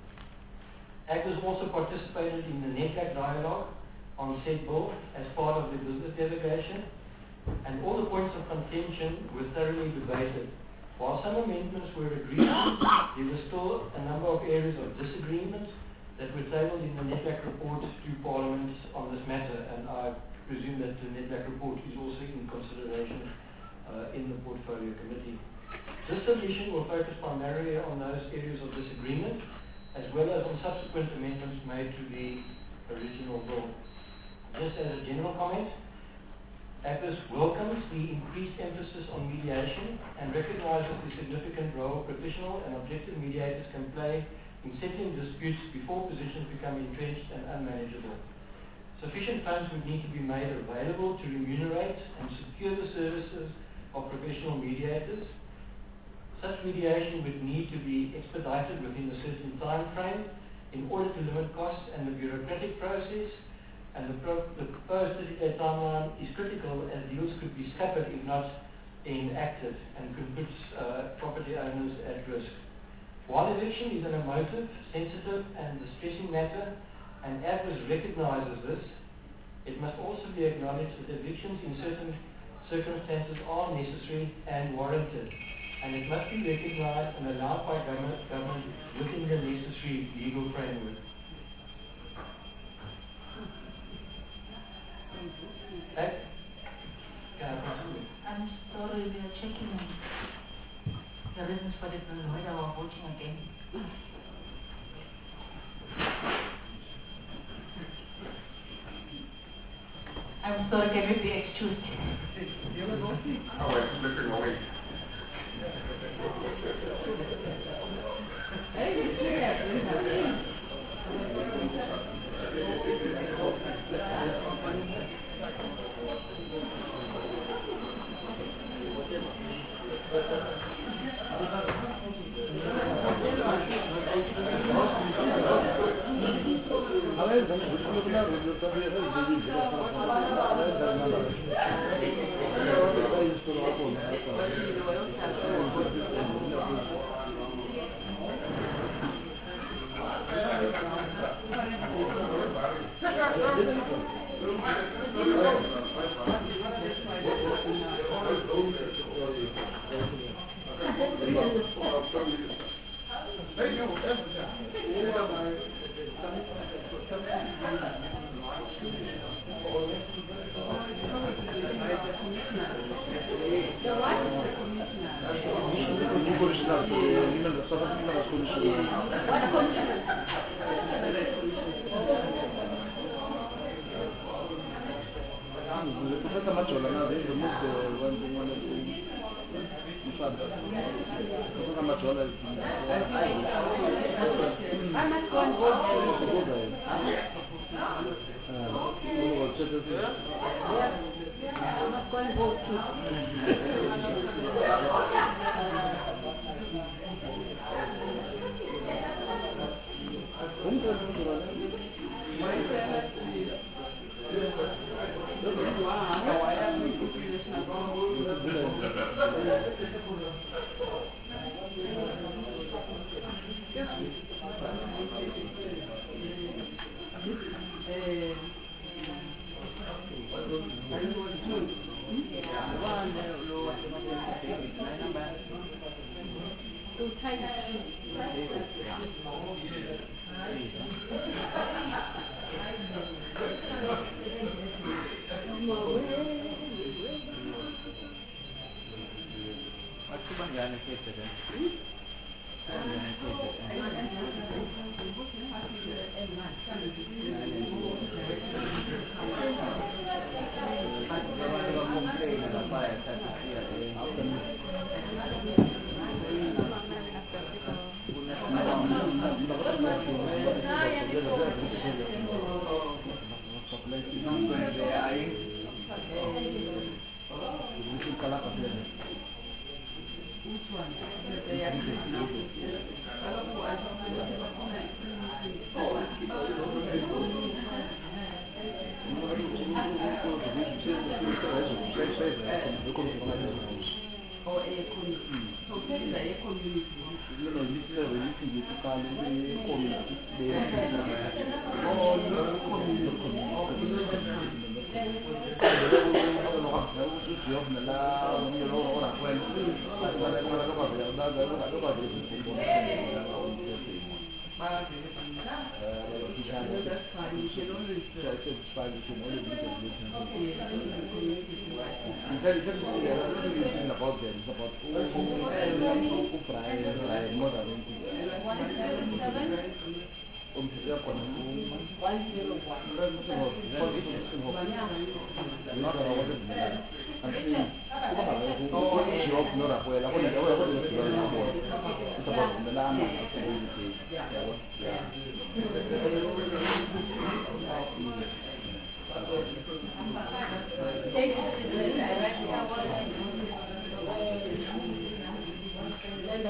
S10: AGRIS also participated in the NEDLAC dialogue on said bill as part of the business delegation, and all the points of contention were thoroughly debated. While some amendments were agreed on, there were still a number of areas of disagreement that were tabled in the NEDLAC report to Parliament on this matter, and I presume that the NEDLAC report is also in consideration in the Portfolio Committee. This submission will focus primarily on those areas of disagreement, as well as on subsequent amendments made to the original bill. Just as a general comment, AGRIS welcomes the increased emphasis on mediation and recognizes the significant role professional and objective mediators can play in settling disputes before positions become entrenched and unmanageable. Sufficient funds would need to be made available to remunerate and secure the services of professional mediators. Such mediation would need to be expedited within a certain time frame in order to limit costs and the bureaucratic process, and the proposed 30-day timeline is critical as deals could be scuppered if not enacted and could put property owners at risk. While eviction is an emotive, sensitive and distressing matter, and APRIS recognises this, it must also be acknowledged that evictions in certain circumstances are necessary and warranted, and it must be recognised and allowed by government within the necessary legal framework.
S2: I'm sorry, we are checking the reasons for the bill while we are voting again. I'm sorry, can we be excused?
S3: Oh, we're slipping away.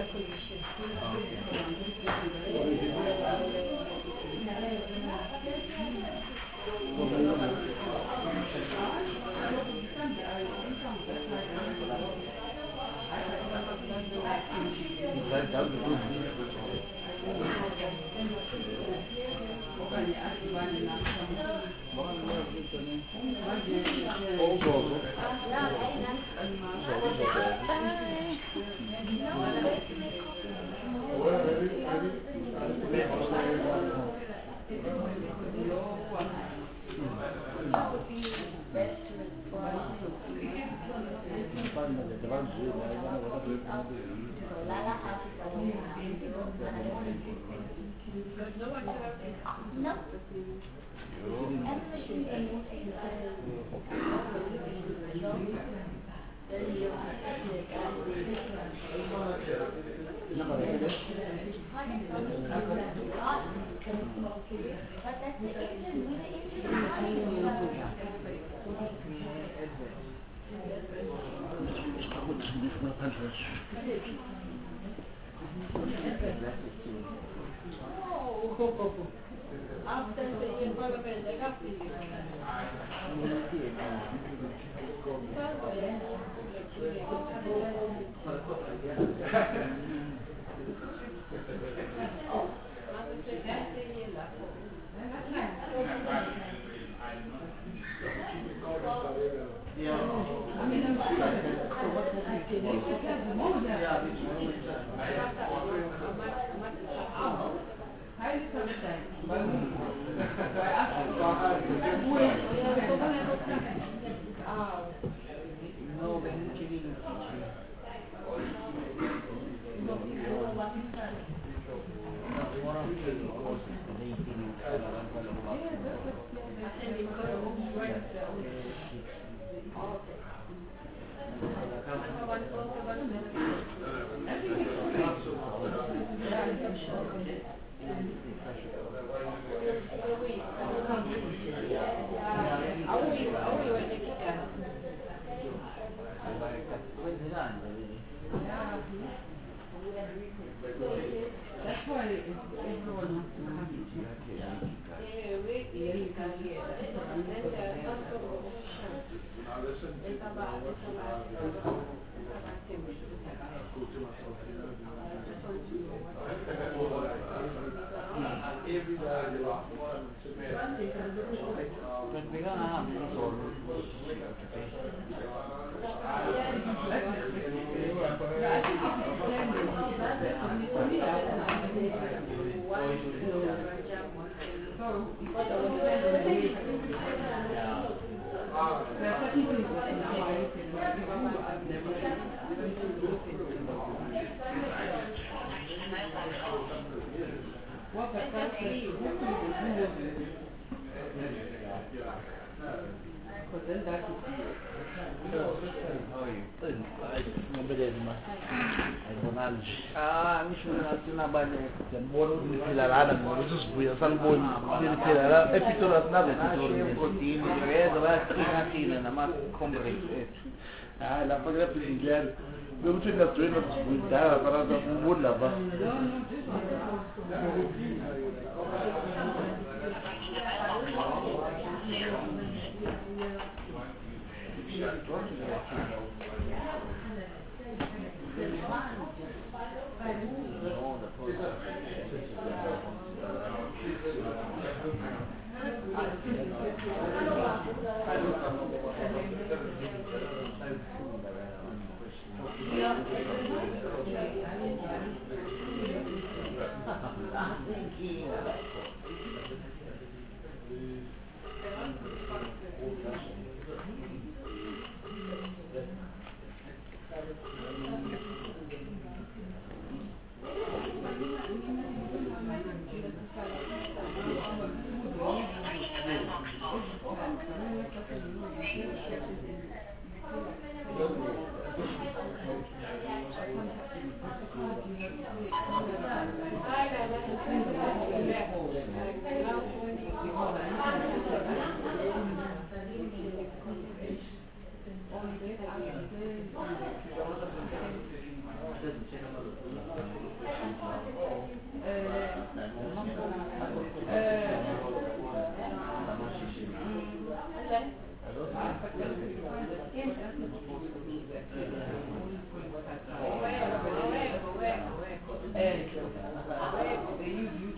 S8: position.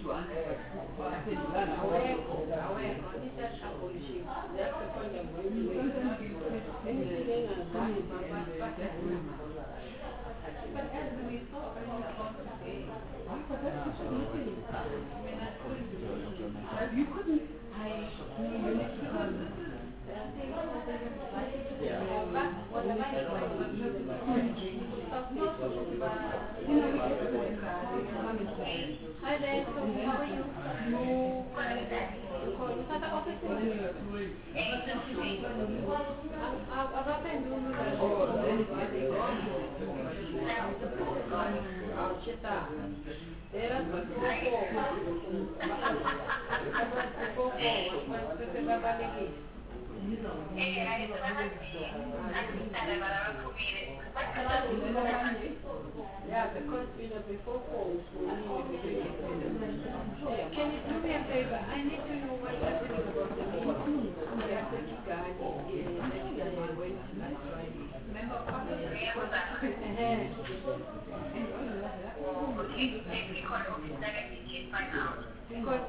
S1: Hi there, so how are you? Yeah, because before fall, can you do me a favor? I need to know what's happening about the meeting. Because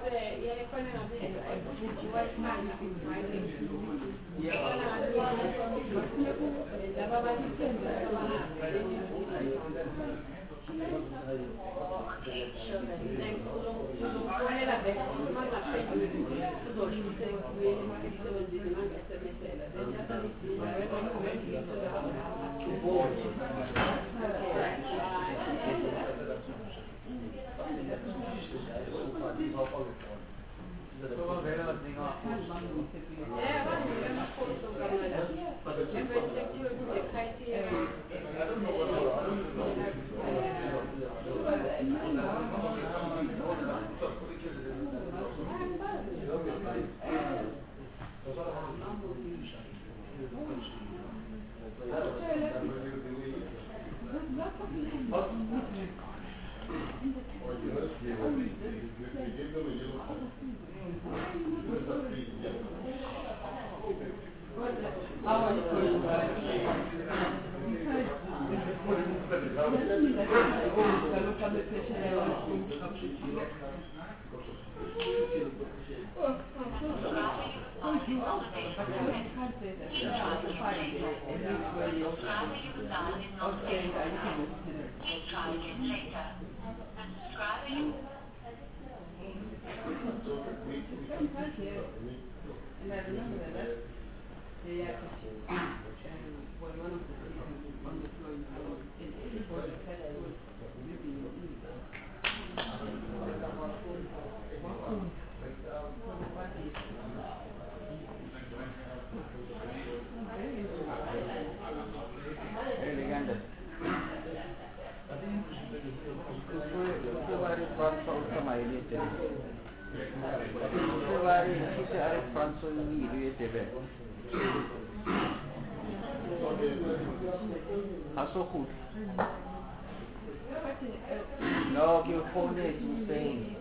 S6: So goed. No, que eu fone tu sei.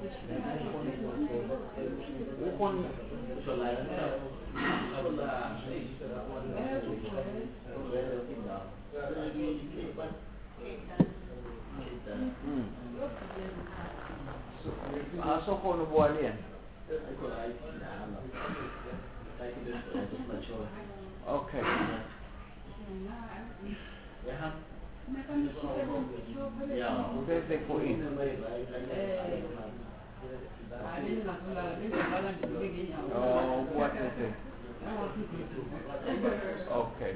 S6: O fone. So fone boa ali. Okay. Desde Coín. Oh, what is it? Okay.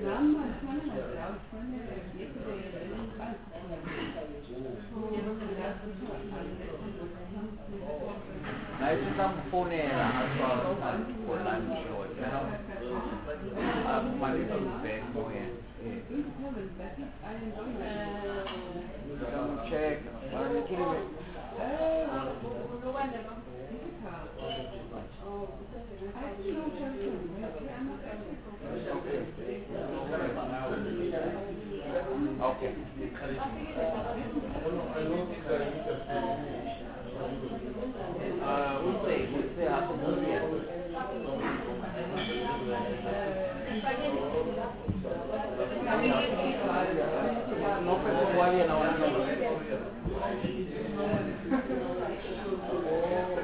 S6: Nice to come phone for lunch or money to spend more. Check. Okay. Usted hace muy bien. No fue igual y ahora no.